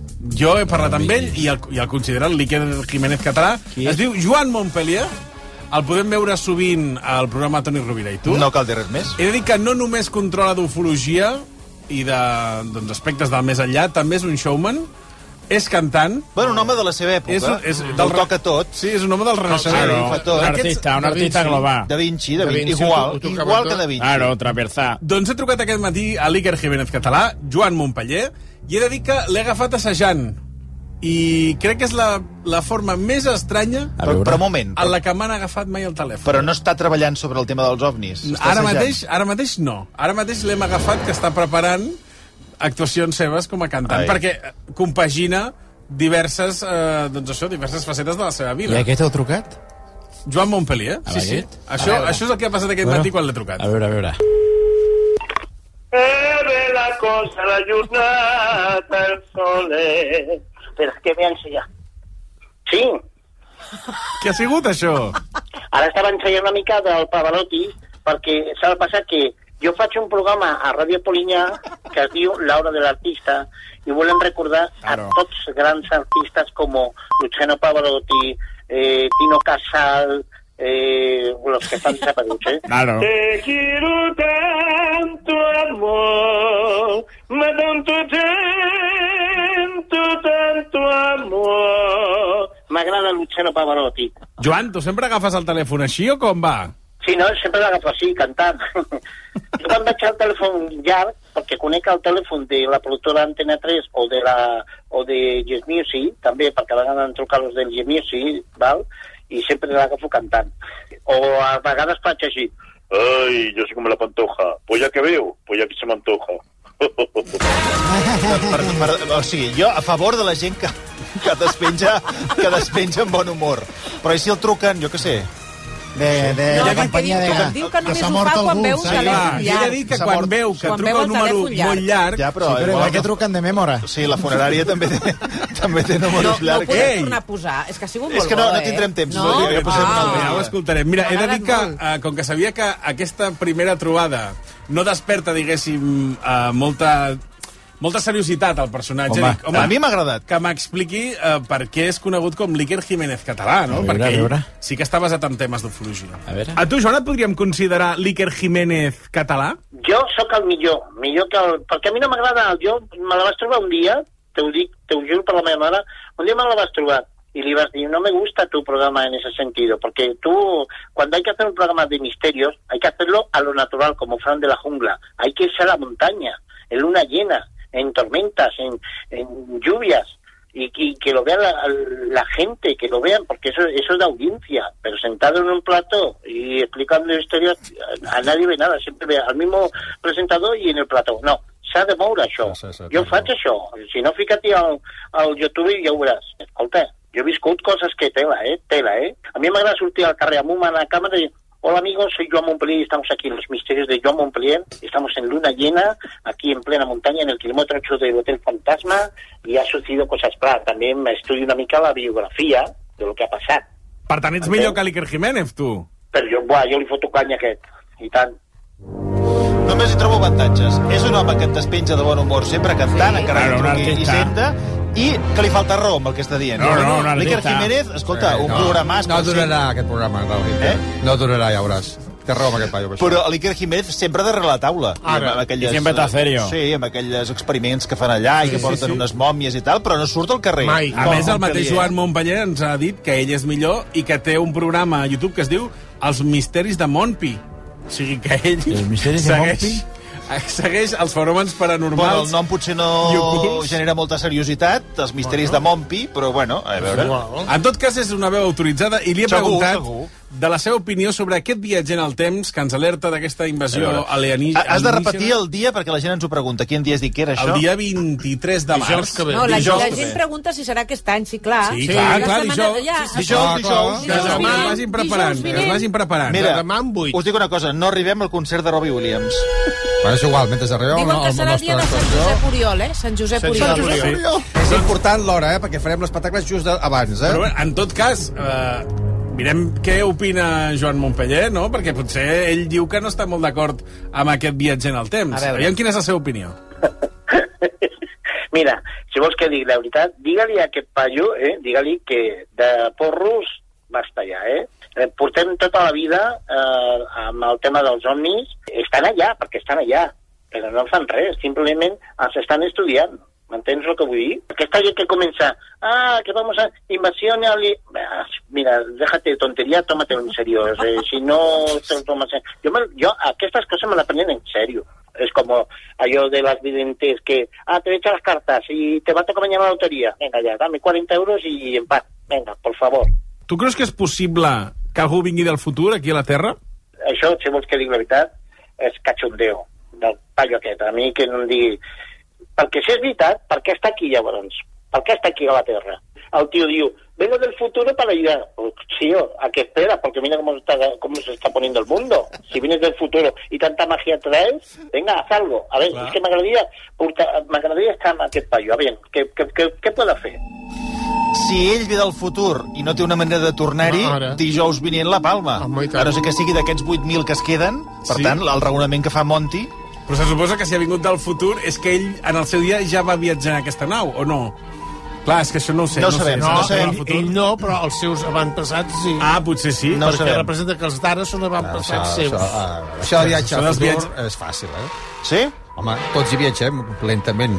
jo he parlat no, amb ell i el, i el considera l'Iker Jiménez català. Es diu Joan Montpellier. El podem veure sovint al programa Toni Rovira i tu. No cal dir res més. He de dir que no només controla d'ufologia i de, doncs, aspectes del més enllà, també és un showman, és cantant... Bueno, un home de la seva època. És, és, del del toca tot. Sí, és un home del Renaixement. No, no, un artista, un artista global. Da Vinci, Da Vinci, igual, igual que Da Vinci. Claro, traversar. Doncs he trucat aquest matí a l'Iker Jiménez català, Joan Montpellier, i he de dir que l'he agafat assajant. i crec que és la, la forma més estranya però, però moment, en la que m'han agafat mai el telèfon. Però no està treballant sobre el tema dels ovnis? Ara mateix, ara mateix no. Ara mateix l'hem agafat que està preparant actuacions seves com a cantant, Ai. perquè compagina diverses, eh, doncs això, diverses facetes de la seva vida. I aquest heu trucat? Joan Montpellier, A sí, sí. aquest? Això, A veure. això és el que ha passat aquest Bueno, matí quan l'he trucat. A veure, a veure. È la cosa, la giornata, il sole. Espera, que ve a ensenyar. Sí. Què ha sigut, això? Ara estava ensenyant una mica del Pavarotti, perquè s'ha de passar que jo faig un programa a Ràdio Polinyà que es diu L'Hora de l'Artista i volem recordar claro. a tots grans artistes com Luciano Pavarotti, eh, Tino Casal, eh, los que están desaparecidos, ¿eh? Claro. Te quiero tanto, amor, me tanto tanto, tanto amor. M'agrada Luciano Pavarotti. Joan, tu sempre agafes el telèfon així o com va? Sí, no, sempre l'agafo així, cantant. Jo quan vaig al telèfon llarg, perquè conec el telèfon de la productora Antena tres o de la o de Yes Music, també, perquè a vegades em truca los del Yes Music, val? I sempre l'agafo cantant. O a vegades faig així. Ai, jo sé com la pantoja. Pues ja que veu, pues ja que se m'antoja. per, per, o sigui, jo a favor de la gent que, que despenja que despenja amb bon humor. Però i si el truquen, jo què sé, de, de No, la perquè companyia diu, de... diu que només ho fa quan veu un telèfon Jo ja he llarg. dit que quan veu que Quan truca veu un el número telèfon llarg. molt llarg... Ja, però, Sí, però igual que truquen de mèmora. Sí, la funerària també té, també té No, números no ho llargs. podem Ei! tornar a posar. És que ha sigut És molt que no, bo, no eh? tindrem temps. No? No, ja posem Ah, un altre ja ho dia. escoltarem. Mira, he de dir que, M'ha agradat eh, com que sabia que aquesta primera trobada no desperta, diguéssim, eh, molta, molta seriositat al personatge. Home, Dic, a mi m'ha agradat. Que m'expliqui eh, per què és conegut com l'Iker Jiménez català, no? A veure, Perquè a ell veure. sí que està basat en temes d'ufologia. A veure. A tu, Joan, et podríem considerar l'Iker Jiménez català? Jo sóc el millor, millor que el... Perquè a mi no m'agrada, jo me la vas trobar un dia, te ho dic, te ho juro per la meva mare, un dia me la vas trobar y le ibas a decir, no me gusta tu programa en ese sentido, porque tú, cuando hay que hacer un programa de misterios, hay que hacerlo a lo natural, como Fran de la Jungla, hay que irse a la montaña, en luna llena, en tormentas, en, en lluvias, y, y que lo vea la, la gente, que lo vean, porque eso, eso es de audiencia, pero sentado en un plató y explicando historias, a, a nadie ve nada, siempre ve al mismo presentador y en el plató, no. S'ha de moure això. Sí, sí, sí, jo faig això. Si no, fica't al, al YouTube i ja ho veuràs. Escolta, jo he viscut coses que tela, eh? Tela, eh? A mi m'agrada sortir al carrer amb una càmera i dir, hola amigos, soy Joan Montpellier y estamos aquí en los misterios de Joan Montpellier. Estamos en luna llena, aquí en plena montaña, en el kilómetro ocho del Hotel Fantasma, y ha sucedido cosas. Clar, també m'estudio una mica la biografia de lo que ha passat. Per tant, ets millor que l'Iker Jiménez, tu. Però jo, buah, jo li foto canya a aquest, i tant. Només hi trobo avantatges. És un home que et despenja de bon humor, sempre cantant, sí. encara Claro, que un truqui artista. Hisenda, i que li falta raó amb el que està dient. No, no, un L'Iker artista. Jiménez, escolta, un no, programa... No durarà aquest programa, David. Eh? No durarà, ja veuràs. Té raó amb aquest paio. per això. Però l'Iker Jiménez sempre darrere la taula. Ara, amb aquelles, i sempre està serio. Sí, amb aquells experiments que fan allà i que Sí, sí, porten sí. unes mòmies i tal, però no surt al carrer. Mai. A Com més, el mateix Montpellier. Joan Montpellier ens ha dit que ell és millor i que té un programa a YouTube que es diu Els misteris de Montpi. O sigui que ell Els misteris de segueix, Montpi? segueix els fenòmens Bueno, paranormals. el nom potser i no ocults. genera molta seriositat, els misteris de Montpi, però bueno, a veure... En tot cas, és una veu autoritzada i li he Segur, preguntat segur. de la seva opinió sobre aquest viatger en el temps que ens alerta d'aquesta invasió A veure. alienígena. Has de repetir el dia perquè la gent ens ho pregunta. Quin dia has dit que era això? El dia vint-i-tres de març. Dijous que ve. No, la, Dijous la que gent ve. pregunta si serà aquest any, sí, clar. Sí, Sí, clar, la clar, setmana dijous. de- ja, Sí, sí, dijous, dijous, dijous. Que es vinent, vagin preparant, dijous que es vinent. vagin preparant. Mira, demà en vuit. us dic una cosa, no arribem al concert de Robbie Williams. Bueno, és igual, mentre arribeu... Diuen que el serà el dia de Sant Josep Oriol, eh? Sant Josep Sant Oriol. Josep Oriol. És important l'hora, eh? Perquè farem l'espectacle just de- abans, eh? Però bé, en tot cas, eh, mirem què opina Joan Montpellier, no? Perquè potser ell diu que no està molt d'acord amb aquest viatge en el temps. A veure. Aviam quina és la seva opinió. Mira, si vols que digui la veritat, digue-li a aquest paio, eh, digue-li que de porros basta ja, eh? eh? Portem tota la vida eh, amb el tema dels ovnis. Estan allà, perquè estan allà, però no fan res, simplement els estan estudiant. ¿M'entens el que vull dir? Aquesta gent que comença, ah, que vamos a invasión ali... Mira, déjate de tontería, tómatelo en serio. Eh, si no te lo tomas en... Yo, me, yo aquestes coses me la prenen en serio. Es como allò de las videntes que, ah, te he hecho las cartas y te va a tocar mañana la lotería. Venga ya, dame cuarenta euros y en paz. Venga, por favor. Tu creus que és possible que algú vingui del futur aquí a la Terra? Això, si vols que digui la veritat, és cachondeo del paio aquest. A mi que no em digui... Perquè si és veritat, per què està aquí llavors? Per què està aquí a la Terra? El tío diu, vengo del futuro para ayudar. Pues, tío, ¿a qué esperas? Porque mira cómo, está, cómo se está poniendo el mundo. Si vienes del futuro y tanta magia traes, venga, haz algo. A ver, claro. Es que m'agradaria m'agradaria estar amb aquest paio. A veure, què, què, què, què pot fer? Si ell ve del futur i no té una manera de tornar-hi, no, dijous vinent la palma. Oh, a no ser que sigui d'aquests vuit mil que es queden, per sí. tant, el raonament que fa Monty... Però se suposa que si ha vingut del futur és que ell, en el seu dia, ja va viatjar en aquesta nau, o no? Clar, és que això no ho sé. No, no sabem. No, no sabem. Ell, ell no, però els seus avantpassats sí. Ah, potser sí. No perquè sabem. Representa que els d'ara són avantpassats no, seus. Això, uh, això de viatjar al futur viatge... és fàcil, eh? Sí? Home, tots hi viatgem lentament.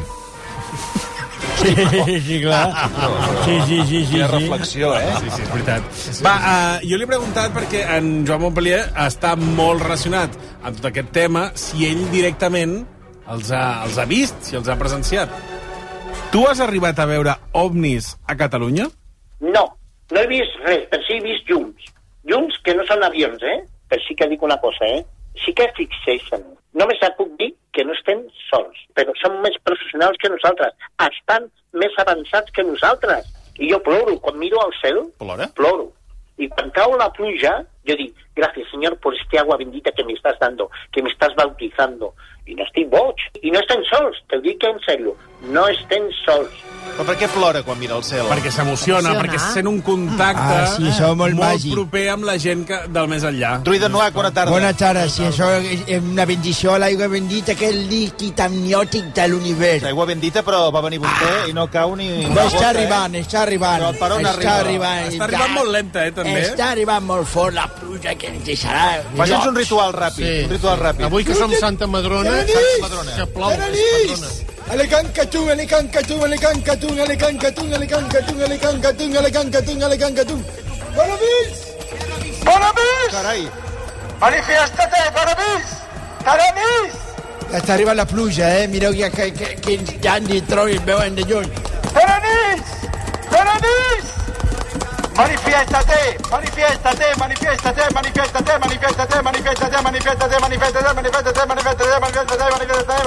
Sí, sí, clar. Sí, sí, sí. sí Quina reflexió, eh? Sí, sí, és veritat. Va, uh, jo li he preguntat perquè en Joan Montpellier està molt relacionat amb tot aquest tema, si ell directament els ha, els ha vist, si els ha presenciat. Tu has arribat a veure ovnis a Catalunya? No, no he vist res, però sí he vist llums. Llums que no són avions, eh? Però sí que dic una cosa, eh? Sí que fixeixen. Només puc dir que no estem sols, però són més professionals que nosaltres. Estan més avançats que nosaltres. I jo ploro. Quan miro al cel, Plora? ploro. Y cuando cau la pluja, yo digo, gracias, Señor, por este agua bendita que me estás dando, que me estás bautizando. I no estic boig. I no estem sols, te ho dic en sèrio. No estem sols. Però per què plora quan mira el cel? Perquè s'emociona, perquè sent un contacte ah, sí, molt, molt proper amb la gent que, del més enllà. Druida Noà, bona tarda. Bona tarda, sí, això és una bendició a l'aigua bendita, que és el líquid amniòtic de l'univers. L'aigua bendita, però va venir vostè ah. i no cau ni... No, està arribant, eh? està arribant. Però per on està arriba? Arribant, està arribant molt lenta, eh, també. Està arribant molt fort la pluja que ens deixarà... Faci'ns un ritual ràpid, sí. un ritual ràpid. Avui que som Santa Madrona, Santa Madrona. Que plou, Madrona. Alecancatung, alecancatung, alecancatung, alecancatung, alecancatung, alecancatung, alecancatung, alecancatung. Bonavís! Bonavís! Carai! Manifiesta-te, Bonavís! Bonavís! Ja està arribant la pluja, eh? Mireu ja que, que, que ja en Detroit veuen de lluny. Bonavís! Bonavís! Manifiéstate, manifiéstate, manifiéstate, manifiéstate, manifiéstate, manifiéstate, manifiéstate, manifiéstate, manifiéstate, manifiéstate, manifiéstate,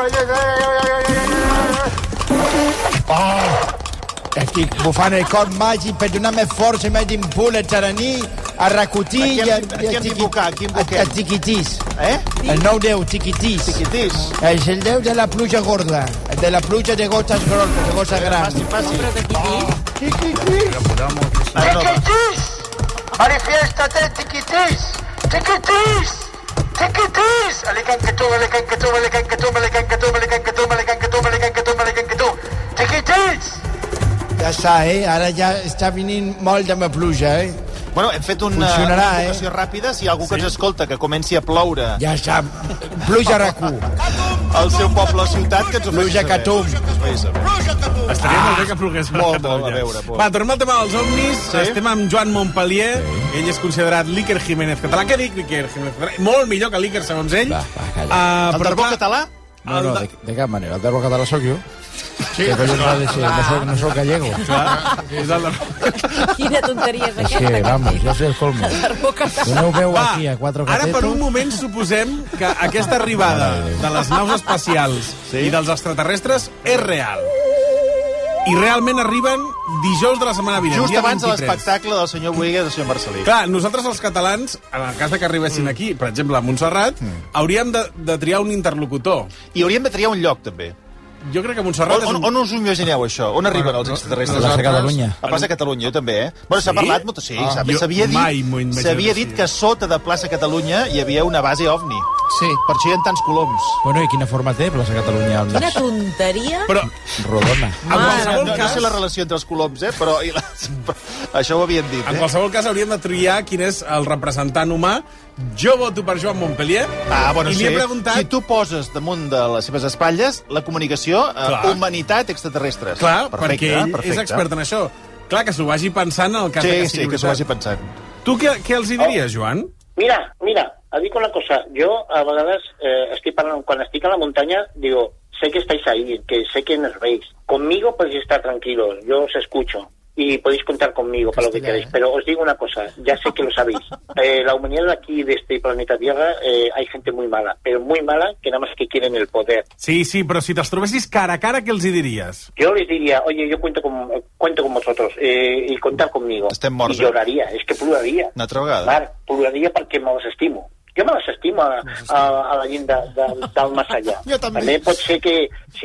manifiéstate. Oh! Estic bufant el cor màgic per donar més força, més impuls al taraní, a Racutí i a Tiquitís. Eh? El nou déu, Tiquitís. Tiquitís. És el déu de la pluja gorda, de la pluja de gotes grosses, de gotes grans. Fàcil, fàcil. Tiquitís! Tiquitís! Manifiéstate, Tiquitís! Tiquitís! Tiquitís! Alicancatum, alicancatum, alicancatum, alicancatum, alicancatum, alicancatum, alicancatum, alicancatum. Tiquitís! Ja està, eh? Ara ja està venint molt de la pluja, eh? Bueno, hem fet una invocació eh? ràpida. Si hi ha algú que sí. ens escolta que comenci a ploure... Ja està. Pluja racú. El seu poble o ciutat que ens ho Pluja catum. Estaria molt bé que plogués. Molt, molt, a veure. Molt. Va, tornem al tema dels ovnis. Sí? Estem amb Joan Montpellier. Sí. Ell és considerat l'Iker Jiménez català. Què dic, l'Iker Jiménez català? Molt millor que l'Iker, segons ell. Va, va, calla. Uh, el Darbó català? No, no, de, de cap manera. El Darbó català sóc jo. Sí, que collons ha de ser? No soc, no soc gallego. Quina tonteria és aquesta. És que, vamos, jo sé el colmo. No ho veu aquí a quatre catetos. Ara per un moment suposem que aquesta arribada de les naus espacials sí? i dels extraterrestres és real. I realment arriben dijous de la setmana vinent. Just abans de l'espectacle del senyor Boigues i del senyor Marcelí. Clar, nosaltres els catalans, en el cas de que arribessin mm. aquí, per exemple a Montserrat, mm. hauríem de, de triar un interlocutor. I hauríem de triar un lloc, també. Jo crec que Montserrat... On, on, on us ho imagineu, això? On arriben els extraterrestres? A Catalunya. A Plaça Catalunya, jo també, eh? Bueno, s'ha sí? parlat molt... Sí, ah, s'havia dit, s'havia dit que sota de Plaça Catalunya hi havia una base ovni. Sí. Per això hi ha tants coloms. Bueno, i quina forma té Plaça Catalunya? Quina tonteria. Però... Rodona. En qualsevol no, cas... No sé la relació entre els coloms, eh? Però, i la... això ho havien dit, eh? En qualsevol cas hauríem de triar quin és el representant humà. Jo voto per Joan Montpellier. Ah, bueno, i sí. li he preguntat... Si tu poses damunt de les seves espatlles la comunicació eh, humanitat extraterrestres. Clar, perfecte, perquè ell perfecte. és expert en això. Clar, que s'ho vagi pensant en el cas sí, de que sigui Sí, que s'ho vagi pensant. Tu què, què els hi diries, Joan? Mira, mira, et dic una cosa. Jo, a vegades, eh, estic parlant, quan estic a la muntanya, digo, sé que estáis ahí, que sé que nos veis. Conmigo podéis estar tranquilos, yo os escucho. Y podéis contar conmigo para lo que queréis. Pero os digo una cosa, ya sé que lo sabéis. Eh, la humanidad aquí de este planeta Tierra eh, hay gente muy mala, pero muy mala que nada más que quieren el poder. Sí, sí, però si te'ls trobessis cara a cara, què els hi diries? Yo les diría, oye, yo cuento con, cuento con vosotros eh, y contar conmigo. Estem morts, I lloraria, és que ploraria. Una altra vegada. Mar, ploraria perquè me les estimo. Jo me les estimo a, a, a la gent de, de, del més allà. Jo també. També pot ser que,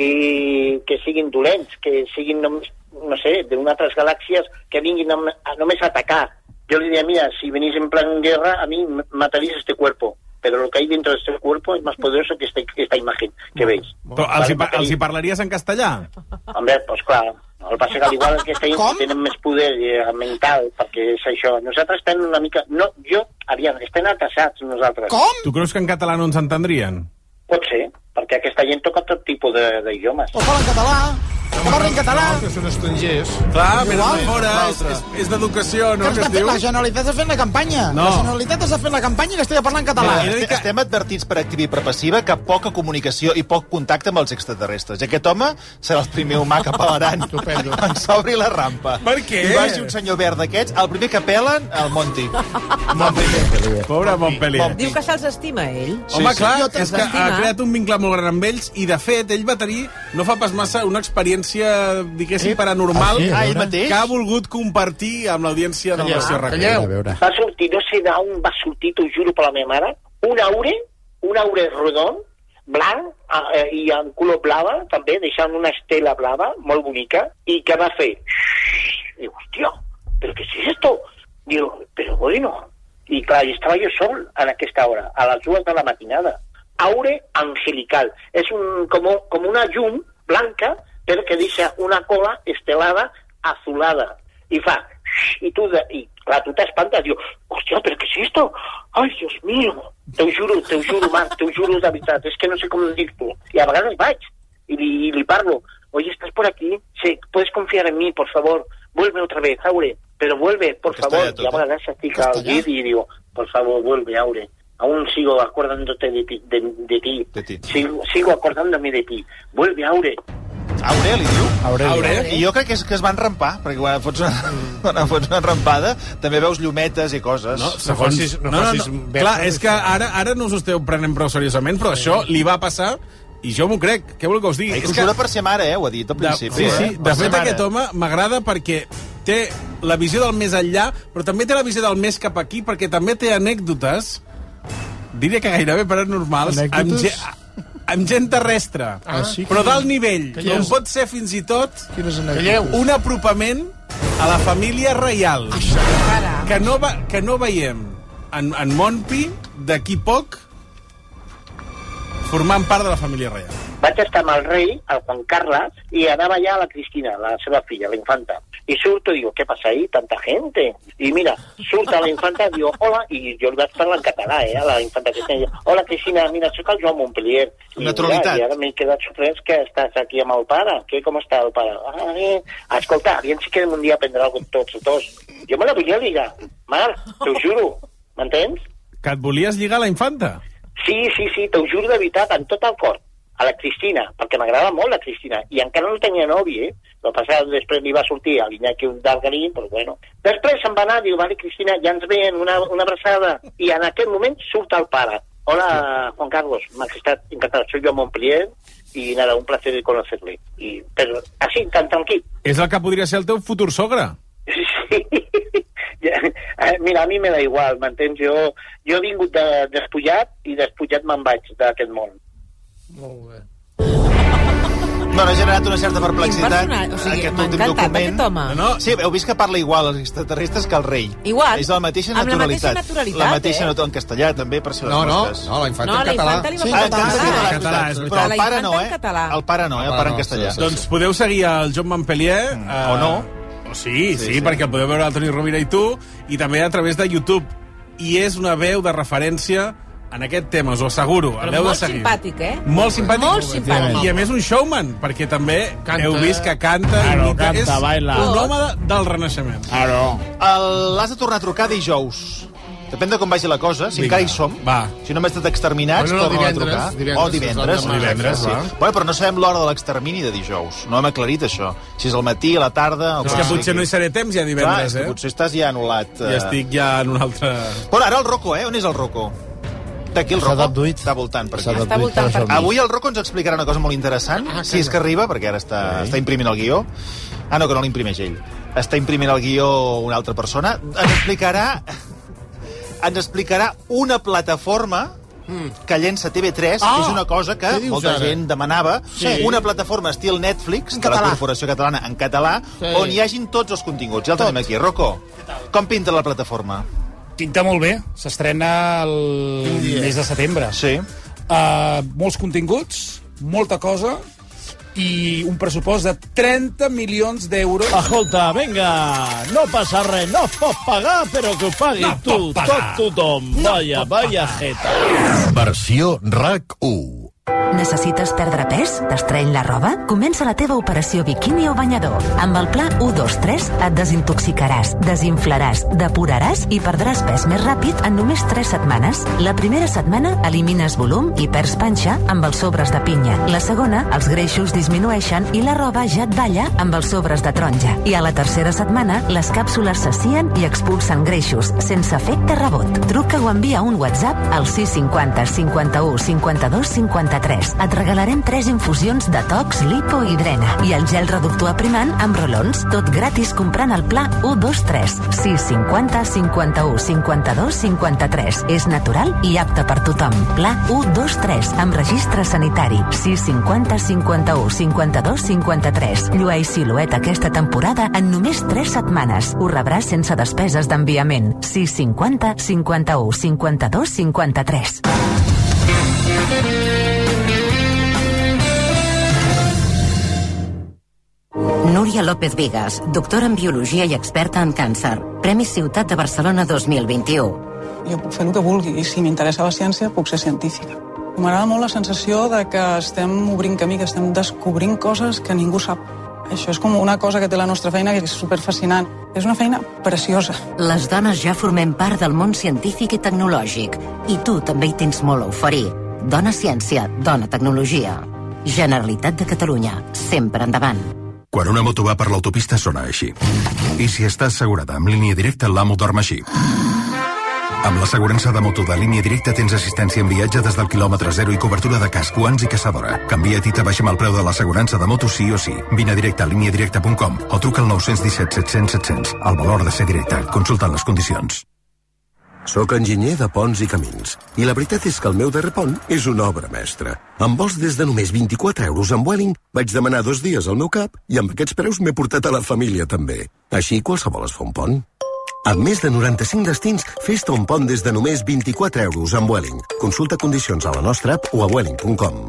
si, que siguin dolents, que siguin només, no sé, d'unes galàxies que vinguin a, a només a atacar. Yo le diría, mira, si venís en plan guerra, a mí mataréis este cuerpo. Pero lo que hay dentro de este cuerpo es más poderoso que esta, esta imagen que veis. Però els, hi, els hi parlaries en castellà? Hombre, pues clar. El que passa que al igual que estem, tenen més poder eh, mental, perquè és això. Nosaltres estem una mica... No, jo, aviam, estem atasats nosaltres. Com? Tu creus que en català no ens entendrien? Pot ser, perquè aquesta gent toca tot tipus d'idiomes. O parla en català, que parla en català. Que són estrangers. Clar, venen de fora, és, és, és d'educació, no? Que Que es diu? la Generalitat està fent la campanya. No. La Generalitat està fent la campanya i estic parlant català. Mira, estem, estem advertits per activa i per passiva que poca comunicació i poc contacte amb els extraterrestres. I aquest home serà el primer humà que pelaran quan s'obri la rampa. Per què? I vagi un senyor verd d'aquests, el primer que pelen, el Monty. Montpellier. Pobre Montpellier. Diu que se'ls estima, ell. Home, clar, Jo és que ha creat un vincle molt gran amb ells i, de fet, ell va tenir, no fa pas massa, una experiència, diguéssim, paranormal ah, sí, ah, ell mateix? que ha volgut compartir amb l'audiència de la Versió Raquel. Va sortir, no sé d'on va sortir, t'ho juro per la meva mare, un aure, un aure rodon, blanc, eh, i en color blava, també, deixant una estela blava, molt bonica, i que va fer... Diu, hòstia, però què és esto? Diu, però bueno... I clar, estava jo sol en aquesta hora, a les dues de la matinada. Aure angelical. És un, com, com una llum blanca, però que deixa una cola estelada azulada. I fa... I tu, de, i, clar, tu t'espantes, diu, hòstia, però què és esto? Ai, Dios mío. Te ho juro, te ho juro, Marc, te ho juro de veritat. És que no sé com dir-t'ho. I a vegades vaig i li, i li parlo. Oye, ¿estás por aquí? Sí, puedes confiar en mí, por favor. Vuelve otra vez, Aure. Pero vuelve, por favor. Y a vegades estic al llit i digo, por favor, vuelve, Aure. Aún sigo acordándote de ti. De, de ti. De ti. Sigo, sigo acordándome de ti. Vuelve, Aure. Aure, li diu? Aureli. Aure. I jo crec que, és, que es van rampar, perquè quan fots una, quan fots una rampada també veus llumetes i coses. No, segons... no, no, no, no. Clar, és que ara, ara no us ho esteu prenent prou seriosament, però sí. Això li va passar i jo m'ho crec. Què vol que us digui? Ell jura per ser mare, eh? Ho ha dit al principi. De, sí, sí. Eh? De fet, aquest home m'agrada perquè té la visió del més enllà, però també té la visió del més cap aquí, perquè també té anècdotes, diria que gairebé paranormals, amb, ge amb gent terrestre, Ah, sí, però que- d'alt nivell, que on lleus. pot ser fins i tot lleus. un apropament a la família reial, que no, va, que no veiem en, en Montpi d'aquí poc formant part de la família reial. Vaig estar amb el rei, el Juan Carlos, i anava allà a la Cristina, la seva filla, la infanta. I surto, digo, ¿qué pasa ahí? Tanta gente. I mira, surta la infanta, digo, hola, i jo li vaig parlar en català, eh, a la infanta Cristina. Hola, Cristina, mira, soc el Joan Montpellier. I, naturalitat. Mira, i ara m'he quedat sorprès que estàs aquí amb el pare. Què, com està el pare? Ah, eh. Escolta, aviam si quedem un dia a aprendre alguna cosa tots dos. Jo me la volia ligar. Marc, t'ho juro. M'entens? Que et volies lligar a la infanta? Sí, sí, sí, t'ho juro de veritat, amb tot el cor. A la Cristina, perquè m'agrada molt la Cristina. I encara no tenia nòvi, eh? El passat, després li va sortir a l'Iñaki d'Algarín, però bueno. Després se'n va anar, diu, vale, Cristina, ja ens ven, una, una abraçada. I en aquell moment surt el pare. Hola, Juan Carlos, Majestat, encantat, soy yo Montpellier, y nada, un placer de conocerle. Y, pero así, tan tranquil. És el que podria ser el teu futur sogre. Sí. Mira, a mi me da igual, m'entens? Jo, jo he vingut de, despullat i despullat me'n vaig d'aquest món. Molt bé. Bueno, ha generat una certa perplexitat. Impersonal, o sigui, aquest m'ha últim encantat document. aquest home. No, no, sí, heu vist que parla igual als extraterrestres que el rei. Igual. És la mateixa Amb la naturalitat. mateixa naturalitat, La mateixa eh? nota en castellà, també, per ser les No, no, mosques. no, la infanta No, en la català. infanta li va Sí, parlar en català, en català, català, és Però veritat. el La pare infanta no, en eh? català. El pare no, eh? El pare en castellà. Doncs podeu seguir el Joan Montpellier. Mm, eh, o no. O sí, sí, Sí, sí, sí. perquè el podeu veure el Toni Rovira i tu, i també a través de YouTube. I és una veu de referència en aquest tema, us ho asseguro. Però L'heu de molt seguir. simpàtic, eh? Molt simpàtic. Molt simpàtic. I a més un showman, perquè també Canta. heu vist que canta, Claro, imita, canta, és baila. un home de, del Renaixement. Claro. El- L'has de tornar a trucar dijous. Depèn de com vagi la cosa, si encara hi som. Va. Si no hem estat exterminats, Bueno, no, torno a divendres, trucar. divendres, O divendres. divendres, divendres, sí. va. Bueno, però no sabem l'hora de l'extermini de dijous. No hem aclarit això. Si és al matí, a la tarda... És que potser no hi seré temps ja divendres, Clar, és que eh? potser estàs ja anul·lat. Ja estic ja en un altre... Bueno, ara el Rocco, eh? On és el Rocco? Està aquí el Rocco? Està voltant per aquí. Està voltant per aquí. Avui el Rocco ens explicarà una cosa molt interessant, ah, si és que arriba, perquè ara està, està imprimint el guió. Ah, no, que no l'imprimeix ell. Està imprimint el guió una altra persona. Ens explicarà... ens explicarà una plataforma que llença T V tres, Ah! que és una cosa que Què dius molta ara? gent demanava, Sí. una plataforma estil Netflix, En de la català. Corporació Catalana en català, Sí. on hi hagin tots els continguts. Ja el tenim aquí. Rocco, com pinta la plataforma? Pinta molt bé. S'estrena el mes de setembre. Sí. Uh, molts continguts, molta cosa, i un pressupost de trenta milions d'euros. Escolta, vinga, no passa res, no es pot pagar, però que ho pagui No tu, pot pagar. tot tothom. No Vaya, pot vaya pagar. jeta. Versió R A C u. Necessites perdre pes? T'estreny la roba? Comença la teva operació biquini o banyador. Amb el pla u dos tres et desintoxicaràs, desinflaràs, depuraràs i perdràs pes més ràpid en només tres setmanes. La primera setmana elimines volum i perds panxa amb els sobres de pinya. La segona, els greixos disminueixen i la roba ja et balla amb els sobres de taronja. I a la tercera setmana, les càpsules s'assien i expulsen greixos, sense efecte rebot. Truca o envia un WhatsApp al sis cinquanta cinquanta-u cinquanta-dos cinquanta-tres. Et regalarem tres infusions de tox, lipo i drena i el gel reductor aprimant amb rolons, tot gratis comprant el pla u dos tres. sis cinquanta cinquanta-u cinquanta-dos cinquanta-tres. És natural i apte per tothom. Pla u dos tres amb registre sanitari. sis cinquanta cinquanta-u cinquanta-dos cinquanta-tres. Llueix silueta aquesta temporada en només tres setmanes. Ho rebràs sense despeses d'enviament. sis cinquanta cinquanta-u cinquanta-dos cinquanta-tres. Núria López Vigas, doctora en Biologia i experta en càncer. Premi Ciutat de Barcelona dos mil vint-i-u. Jo puc fer el que vulgui i si m'interessa la ciència puc ser científica. M'agrada molt la sensació de que estem obrint camí, que estem descobrint coses que ningú sap. Això és com una cosa que té la nostra feina que és superfascinant. És una feina preciosa. Les dones ja formem part del món científic i tecnològic i tu també hi tens molt a oferir. Dona Ciència, Dona Tecnologia. Generalitat de Catalunya, sempre endavant. Quan una moto va per l'autopista sona així. I si estàs assegurada amb línia directa, l'amo dorm així. Amb l'assegurança de moto de línia directa tens assistència en viatge des del quilòmetre zero i cobertura de casc, guants i caçadora. Canvia't i t'abaixem el preu de l'assegurança de moto sí o sí. Vine a directe a línia directa punt com o truca al nou un set set cents set cents. El valor de ser directe. Consulta les condicions. Soc enginyer de ponts i camins. I la veritat és que el meu darrer pont és una obra mestra. Amb vols des de només vint-i-quatre euros amb Vueling, vaig demanar dos dies al meu cap i amb aquests preus m'he portat a la família també. Així qualsevol es fa un pont. Amb més de noranta-cinc destins, fes-te un pont des de només vint-i-quatre euros amb Vueling. Consulta condicions a la nostra app o a vueling punt com.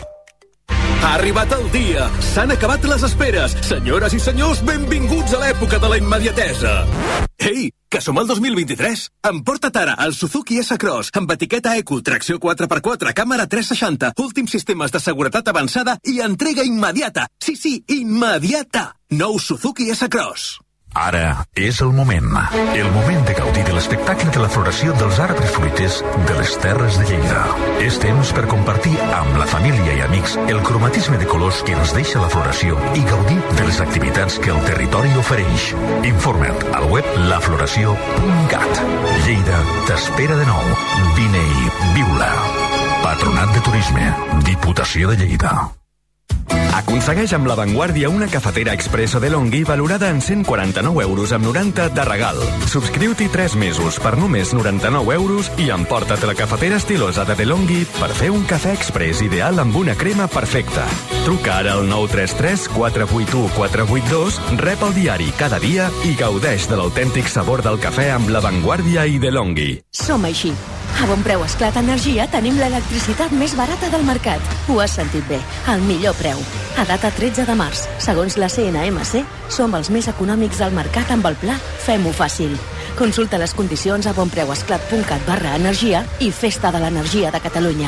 Ha arribat el dia! S'han acabat les esperes! Senyores i senyors, benvinguts a l'època de la immediatesa! Ei, que som al dos mil vint-i-tres! Emporta't ara el Suzuki S-Cross amb etiqueta Eco, tracció quatre per quatre, càmera tres seixanta, últims sistemes de seguretat avançada i entrega immediata! Sí, sí, immediata! Nou Suzuki S-Cross. Ara és el moment. El moment de gaudir de l'espectacle de la floració dels arbres fruiters de les Terres de Lleida. És temps per compartir amb la família i amics el cromatisme de colors que ens deixa la floració i gaudir de les activitats que el territori ofereix. Informa't al web la floració punt cat. Lleida t'espera de nou. Vine i viu-la. Patronat de Turisme. Diputació de Lleida. Aconsegueix amb La Vanguardia una cafetera expresso de Longhi valorada en cent quaranta-nou euros amb noranta de regal. Subscriu-t'hi tres mesos per només noranta-nou euros i emporta't la cafetera estilosa de DeLonghi per fer un cafè express ideal amb una crema perfecta. Truca ara al nou tres tres quatre vuit u quatre vuit dos, rep el diari cada dia i gaudeix de l'autèntic sabor del cafè amb La Vanguardia i DeLonghi. Som així. A Bon Preu Esclat Energia tenim l'electricitat més barata del mercat. Ho has sentit bé, al millor preu. A data tretze de març, segons la C N M C, som els més econòmics al mercat amb el pla Fem-ho fàcil. Consulta les condicions a bonpreuesclat punt cat barra energia i Festa de l'Energia de Catalunya.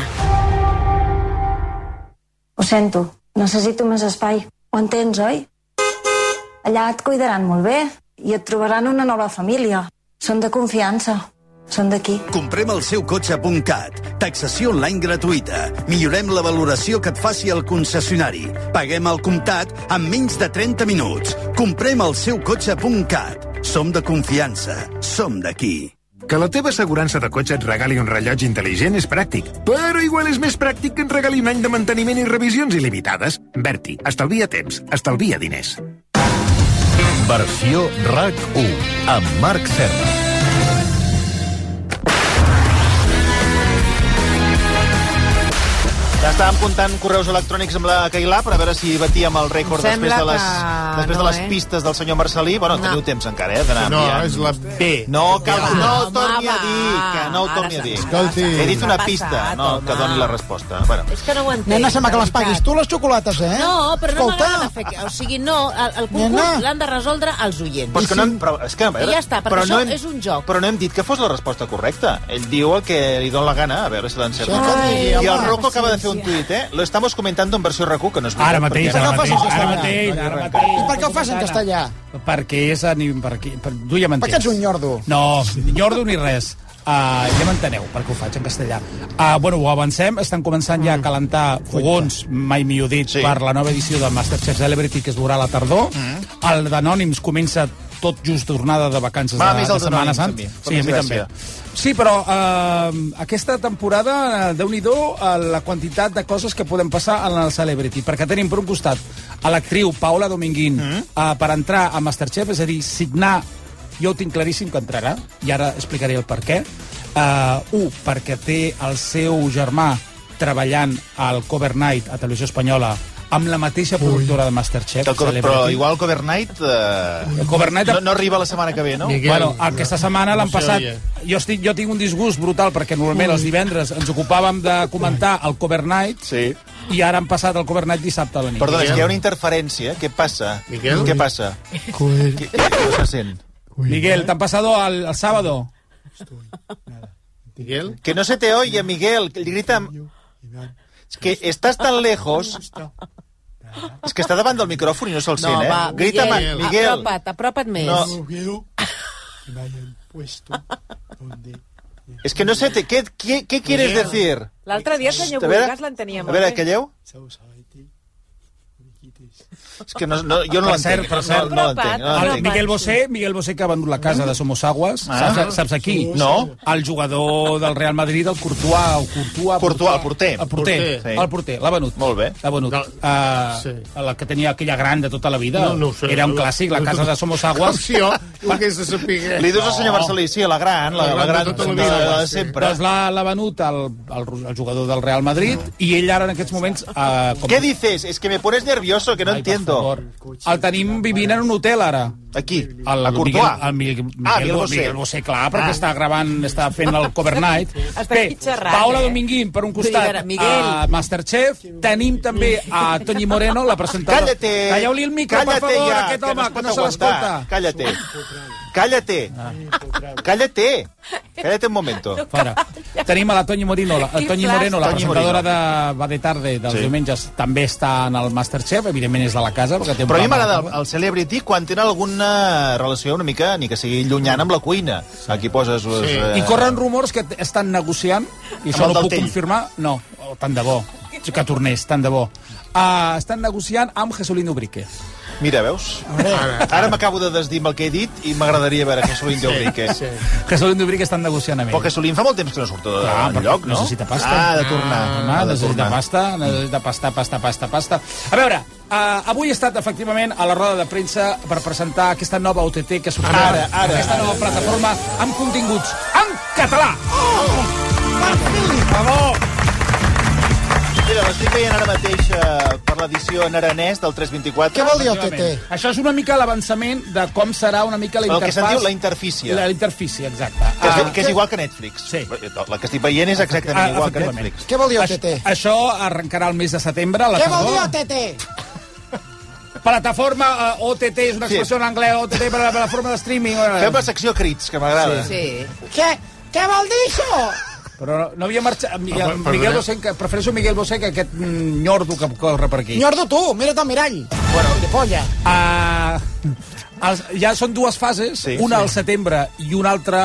Ho sento, necessito més espai. Ho entens, oi? Allà et cuidaran molt bé i et trobaran una nova família. Són de confiança. Som d'aquí. Comprem el seu cotxe punt cat. Taxació online gratuïta. Millorem la valoració que et faci el concessionari. Paguem al comptat en menys de trenta minuts. Comprem el seu cotxe punt cat. Som de confiança. Som d'aquí. Que la teva assegurança de cotxe et regali un rellotge intel·ligent és pràctic, però igual és més pràctic que et regali un any de manteniment i revisions il·limitades. Berti, estalvia temps, estalvia diners. Versió RAC u, amb Marc Serra. Ja estàvem comptant correus electrònics amb la Cailà per a veure si batíem el rècord després de les, que després no, de les eh? pistes del senyor Marcelí. Bueno, No. teniu temps encara, eh, d'anar No, enviant. és la B. No, cal, Va, no ho home, torni a va. dir, que no ho Ara torni a dir. Escolti. He dit una M'ha pista, passat, no, home. que doni la resposta. Bueno. És que no ho entenc. Nena, sembla que les de paguis veritat. tu, les xocolates, eh? No, però no Escolta. m'agrada fer... O sigui, no, el, el concurs Nena. l'han de resoldre els oients. Però és que no hem, però, és que, a veure, I ja està, perquè però això no hem, és un joc. Però no hem dit que fos la resposta correcta. Ell diu el que li dona la gana, a veure si l'encerta. Això que digui, I el home, Rocco acaba de fer un tuit, eh? Lo estamos comentando en versió RAC u, que no és veritat. Ara mateix, perquè- ara no mateix, facis ara castellà. mateix, ara mateix. I per què ho fas en castellà? Perquè és... A, per aquí, per, tu ja m'entens. Per què ets un nyordo? No, nyordo ni res. Uh, ja m'enteneu, perquè ho faig en castellà. Uh, bueno, ho avancem, estan començant ja a calentar fogons, mai millor dit, Sí. per la nova edició de Masterchef Celebrity, que es durà a la tardor. Mm. El d'Anònims comença tot just tornada de vacances Va, de, més el de Setmana d'Anònims, Sant. a mi. Fa Sí, a més mi també. gràcia. Sí, però uh, aquesta temporada, uh, déu-n'hi-do, uh, la quantitat de coses que podem passar en el Celebrity, perquè tenim per un costat a l'actriu Paola Dominguín mm. uh, per entrar a Masterchef, és a dir, signar, jo ho tinc claríssim que entrarà, i ara explicaré el per què. Uh, un, perquè té el seu germà treballant al Cover Night a Televisió Espanyola amb la mateixa productora de Masterchef. El cover, però Celebrity. igual el Cover Night, eh, El Cover Night no, no arriba la setmana que ve, no? Miguel. Bueno, aquesta setmana l'han no se passat... oye. Jo, estic, jo tinc un disgust brutal perquè normalment els divendres ens ocupàvem de comentar el Cover Night Sí. i ara han passat el Cover Night dissabte a la nit. Perdona, és que hi ha una interferència. Què passa? Miguel? Què passa? Què, què, què no se sent? Miguel, ¿te han pasado al, al sábado? Miguel? Que no se te oye, Miguel. Que grita... Es que estás tan lejos... És que està davant del micròfon i no se'l No, sent, eh? va, Grita, Miguel, ma- Miguel. apropa't, apropa't més. No. És que no sé, te, ¿qué, qué, ¿qué quieres Miguel. decir? L'altre dia el senyor A veure, Burgas l'entenia A molt veure, bé. calleu? És que no, no, jo no Per l'entenc. cert, per cert. No, no l'entenc. No El l'entenc. Miguel Bosé, Miguel Bosé, que ha venut la casa de Somos Aguas. Ah. Saps, saps a qui? No. El jugador del Real Madrid, el Courtois. El Courtois, Courtois, el porter. El porter, Porter, sí. el porter. L'ha venut. Molt bé. L'ha venut. No. Uh, Sí. La que tenia aquella gran de tota la vida. No, no ho sé. Era un clàssic, la casa de Somos Com Aguas. si jo ho hagués de saber. Li dius al senyor Marcelí, sí, la gran, la, la gran de tota la de, vida, de, de sí. sempre. Doncs l'ha l'ha venut el, el, el jugador del Real Madrid i ell ara en aquests moments... Uh, com... ¿Qué dices? Es que me pones nervioso, que no Ai, per entiendo. favor. El tenim vivint en un hotel ara. Aquí, El, a Miguel, Courtois. el Miguel, Miguel, Ah, Miguel Bosé. Miguel Bosé, clar, perquè Ah. està gravant, està fent el Cover Night. Està Bé, aquí xerrant, Paola eh? Dominguín, per un Vull dir, costat, ara, Miguel. a Masterchef. Tenim també a Toñi Moreno, la presentadora. Cállate. Talleu-li el micro, per Cállate favor, ya, aquest que home, no es que pot no se aguantar. l'escolta. Cállate. Cállate. Cállate. Cállate un momento. Fora. Tenim a la Toñi Moreno, la, Quin Toñi flash. Moreno, la Toñi presentadora Moreno. de Va de Tarde dels Sí. diumenges, també està en el Masterchef, evidentment és de la casa. Perquè té un Però a mi programa m'agrada de el, el Celebrity quan tenen alguna relació una mica, ni que sigui llunyana, amb la cuina. Aquí poses... Les, Sí. eh, I corren rumors que t- estan negociant, i Amb això el no del puc Tell. confirmar, no, oh, tant de bo, que tornés, tant de bo. Uh, estan negociant amb Jesulín Ubrique. Mira, veus? Ara, Ara m'acabo de desdir amb el que he dit i m'agradaria veure Jesulín de Ubrique. Sí. Jesulín Ubrique estan negociant amb ell. Però Jesulín fa molt temps que no surt de Clar, de perquè lloc, no? necessita pasta. Ah, ha de tornar. Ah, ha de necessita tornar. pasta, necessita pasta, pasta, pasta, pasta. A veure, uh, avui he estat, efectivament, a la roda de premsa per presentar aquesta nova O T T que sortirà, Ara, ara, aquesta nova plataforma amb continguts en català. Oh! Bravo! Mira, l'estic veient ara mateix eh, per l'edició en aranès del tres vint-i-quatre. Què vol dir O T T? Això és una mica l'avançament de com serà una mica la El que interfàs... se'n diu la interfície. La interfície, exacte. Que és, Ah, que és igual que Netflix. Sí. La que estic veient és exactament Ah, igual que efectivament. Netflix. Què vol dir O T T? Això, això arrencarà el mes de setembre, a la Què vol dir tardor. O T T? Plataforma uh, O T T, és una Sí. expressió en anglès, O T T, per la plataforma de streaming. eh. Fem la secció crits, que m'agrada. Sí. Què, què vol dir això? Però no, no havia marxat... Miguel, Ah, perdona. Miguel Bosé, que prefereixo Miguel Bosé que aquest mm, nyordo que corre per aquí. Nyordo tu, mira't al mirall. Bueno. De polla. Uh, Els, ja són dues fases, sí, una sí. al setembre i una altra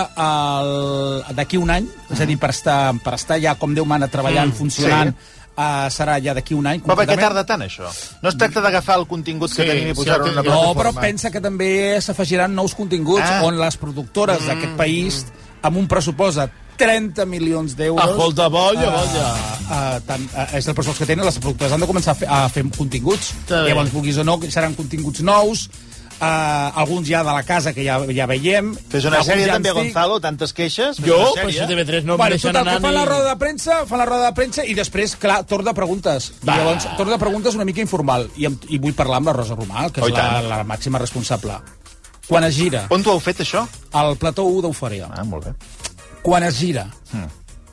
d'aquí un any, és a dir, per estar, per estar ja, com Déu mana, treballant, mm, funcionant, sí. Uh, serà ja d'aquí un any. Però per què tarda tant, això? No es tracta d'agafar el contingut sí, que tenim i posar-ho sí, en una plataforma. No, però pensa que també s'afegiran nous continguts ah. on les productores mm. d'aquest país, amb un pressupost de trenta milions d'euros... Escolta, bolla, bolla. Uh, uh, tant, uh, és el pressupost que tenen, les productores han de començar a fer, a fer continguts. Llavors, vulguis o no, seran continguts nous, Uh, alguns ja de la casa que ja, ja veiem. Fes una sèrie ja també, Gonzalo, tantes queixes. Jo, però si T V tres no bueno, em deixen anar ni... Fan la roda de premsa, fan la roda de premsa i després, clar, torn de preguntes. I llavors, torn de preguntes una mica informal. I, i vull parlar amb la Rosa Romà, que és oh, la, la màxima responsable. Quan es gira... On t'ho heu fet, això? Al plató u d'Eufòria. Ah, molt bé. Quan es gira hmm.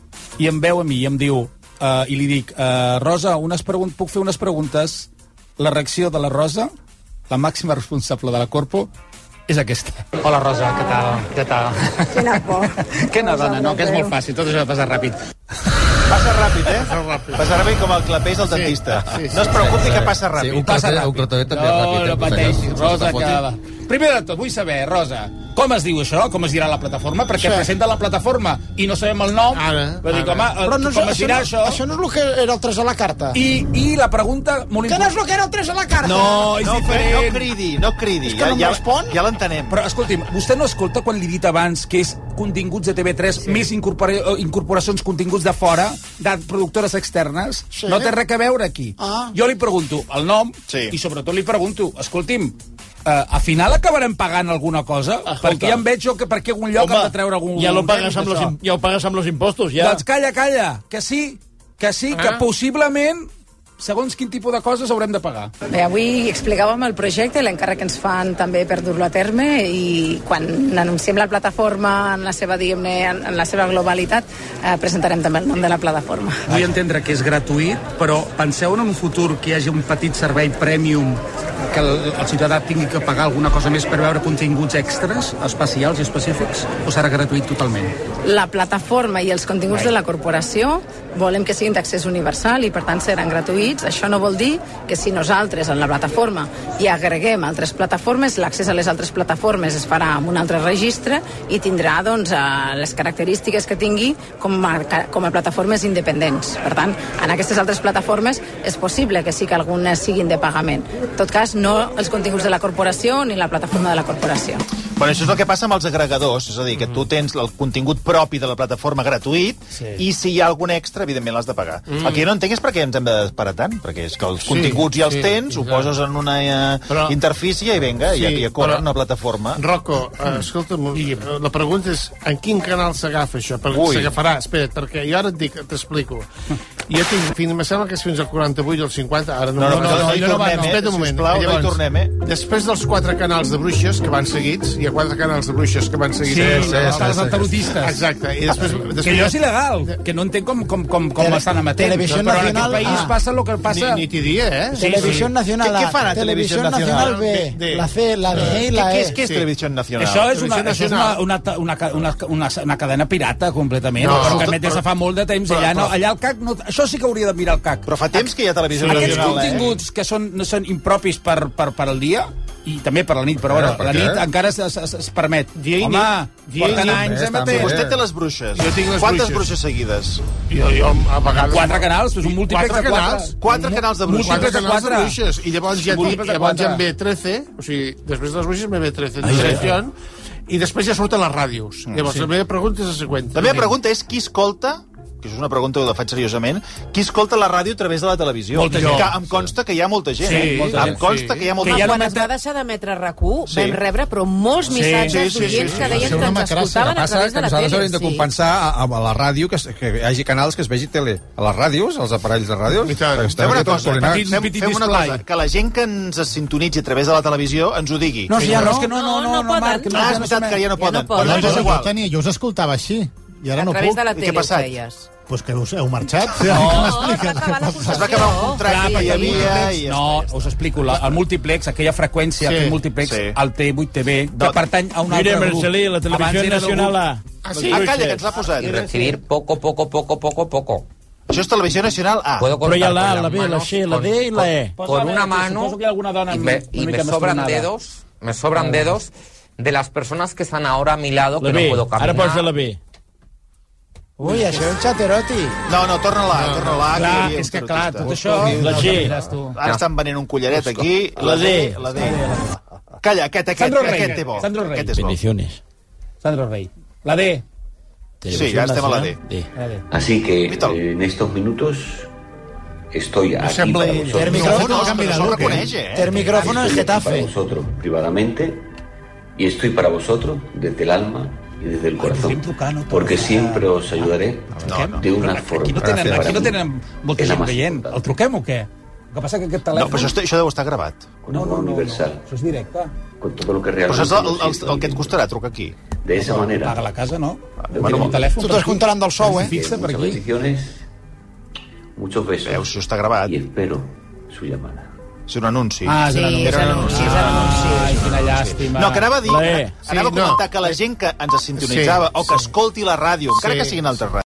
i em veu a mi i em diu, uh, i li dic, uh, Rosa, unes pregun- puc fer unes preguntes? La reacció de la Rosa, la màxima responsable de la Corpo, és aquesta. Hola, Rosa, què tal? Què tal? Quina por. Quina dona, no? Que és molt fàcil, tot això passa ràpid. Passa ràpid, eh? Passa ràpid com el clapés del dentista. Sí, sí, sí, no es preocupi sí, sí. que passa ràpid. Sí, un passa ràpid. Un clatovet també no, ràpid. No, no pateixis, Rosa, que... Primer de tot, vull saber, Rosa, com es diu això? Com es dirà la plataforma? Perquè sí. presenta la plataforma i no sabem el nom. Ara, Vull dir, com, a, Però no, com es dirà això? No, això no és el que era el tres a la carta. I, i la pregunta molt important... Que no és el que era el tres a la carta? No, és no, diferent. No cridi, no cridi. És que no ja, respon? Ja l'entenem. Però, escolti'm, vostè no escolta quan li he dit abans que és continguts de T V tres, sí. més incorpora incorporacions, continguts de fora, de productores externes? Sí. No té res a veure aquí. Ah. Jo li pregunto el nom sí. i sobretot li pregunto, escolti'm, Uh, a final acabarem pagant alguna cosa? Escolta. Perquè ja em veig jo que per què algun lloc Home, hem de treure algun... Ja, lo pagues amb los, ja ho pagues amb els impostos, ja. Doncs calla, calla, que sí, que sí, ah. que possiblement segons quin tipus de coses haurem de pagar. Bé, avui explicàvem el projecte, l'encàrrec que ens fan també per dur-lo a terme, i quan anunciem la plataforma en la seva, diguem-ne, en la seva globalitat, eh, presentarem també el nom de la plataforma. Vull entendre que és gratuït, però penseu en un futur que hi hagi un petit servei premium que el, el ciutadà tingui que pagar alguna cosa més per veure continguts extras, especials i específics, o serà gratuït totalment? La plataforma i els continguts de la corporació volem que siguin d'accés universal i per tant seran gratuïts. Això no vol dir que si nosaltres en la plataforma hi agreguem altres plataformes, l'accés a les altres plataformes es farà amb un altre registre i tindrà doncs, les característiques que tingui com a, com a plataformes independents. Per tant, en aquestes altres plataformes és possible que sí que algunes siguin de pagament. En tot cas, no els continguts de la corporació ni la plataforma de la corporació. Bueno, això és el que passa amb els agregadors, és a dir, que tu tens el contingut propi de la plataforma gratuït sí. i si hi ha algun extra, evidentment l'has de pagar. Mm. El que jo no entenc és per què ens hem d'esperar tant, perquè és que els sí, continguts ja els sí, tens, sí, ho poses en una uh, però, interfície i vinga, sí, i a córrer una plataforma. Rocco, uh, escolta'm, la pregunta és en quin canal s'agafa això? S'agafarà, espera't, perquè jo ara et dic, t'explico. Jo tinc, fins, me sembla que és fins al quaranta-vuit o al cinquanta, ara no... No, no, no, no, no, no, no, espera't un moment. Sisplau, no hi tornem, eh? Després dels quatre canals de bruixes que van seguits, hi ha quatre canals de bruixes que van seguits. Sí, sí, sí, els antalutistes. Exacte. I després, després... Que allò és il·legal, que no entenc com, com, com, com l'estan emetent. Televisió però Nacional... en aquest país ah. passa el que passa... Ni, ni t'hi dia, eh? Sí, Televisió sí. Nacional A. Què, què fan a Televisió Nacional B, de, la C, la D i la E. Què és, què és sí. Televisió Nacional? Això és una, això és una, una, una, una, una, una cadena pirata, completament, no, però que emet des de fa molt de temps. Però, allà, no, allà el C A C... No, això sí que hauria de mirar el C A C. Però fa temps que hi ha Televisió Nacional. Aquests continguts que són, no són impropis per, per, per al dia, i també per la nit, però bueno, la nit encara es, es, es permet. Dia Home, porten anys a matar. Vostè té les bruixes. Jo tinc les Quantes bruixes? bruixes seguides? Jo, jo a vegades... Quatre canals, és un múltiplex de quatre. Quatre canals de bruixes. Quatre canals de bruixes. I llavors ja, llavors ja em ve trece, o sigui, després de les bruixes me ve trece en direcció, i després ja surten les ràdios. Llavors, la meva pregunta és la següent. La meva pregunta és qui escolta, que és una pregunta que la faig seriosament, qui escolta la ràdio a través de la televisió? Molta gent. Que em consta que hi ha molta gent. Sí, molta em consta sí. que hi ha molta gent. gent. Quan es va deixar d'emetre RAC u, sí. vam rebre però molts missatges sí, sí, sí, d'oients sí, sí, que deien sí, que ens escoltaven a través de la tele. Nosaltres haurem de compensar a, a la ràdio que, que hi hagi canals que es vegi tele. A les ràdios, als aparells de ràdios... Fem una cosa, fem, fem una cosa, que la gent que ens sintonitzi a través de la televisió ens ho digui. No, ja no, que no, no, no, no, Marc. Ah, és veritat que ja no poden. No, jo us escoltava així, i ara no puc. A través de la tele ho feies. Pues que us heu marxat. No, es va acabar el contracte que hi havia... I no, us explico. La, el múltiplex, aquella freqüència, sí, aquell múltiplex, sí. el T vuit T V, que pertany a un altre Mira, grup. Marcelí, la Televisió Nacional A. Ah, sí? Ah, calla, que ens l'ha posat. Y recibir poco, poco, poco, poco, poco. Això és Televisió Nacional A. Però hi ha la A, la B, la C, la D i la E. Con una mano, y me, y me sobran dedos... me sobran dedos de las personas que están ahora a mi lado, que La no B, puedo caminar. ara pots fer la B. Ui, això és un xateroti. No, no, torna-la, no, torna-la. Clar, que hi havia és que un clar, tarotista. tot això... La no G. diràs tu. Ara estan venent un collaret aquí. La D. La D. Calla, aquest, aquest, Sandro Rey. aquest té bo. Sandro Rey. Aquest és bo. Bendiciones. Sandro Rey. La D. Sí, ya estem a la D. D. La D. Así que eh, en estos minutos estoy aquí sembla para ell. vosotros. Té el micròfon, No, no, canvi no de se'l look, reconeix, eh? eh? Té el micròfon en Estoy aquí Getafe. para vosotros privadamente y estoy para vosotros desde el alma y desde el corazón, porque siempre os ayudaré de una forma. Aquí no tenen, para aquí no mí, tenen molta es la gent más veient. importante. El truquem o què? El que passa que aquest No, telèfon... però això, això deu estar gravat. Con No, amor no, no, universal, no, això és directe. con todo lo que Però realmente saps el, yo el, siento el que et dentro. costarà trucar aquí? De esa manera, Paga la casa, no? bueno, Un telèfon Tu per t'estàs aquí. contant del sou, eh? Fixa per muchas aquí. bendiciones, muchos besos. Veus, això està gravat. Y espero su llamada. És un anunci. Ah, és un Sí, anunci. és anunci, és anunci. Ai, quina llàstima. No, que anava a dir, La E. anava a Sí, no. comentar que la gent que ens sintonitzava Sí, o que sí. escolti la ràdio, encara Sí. que siguin altres ràdios,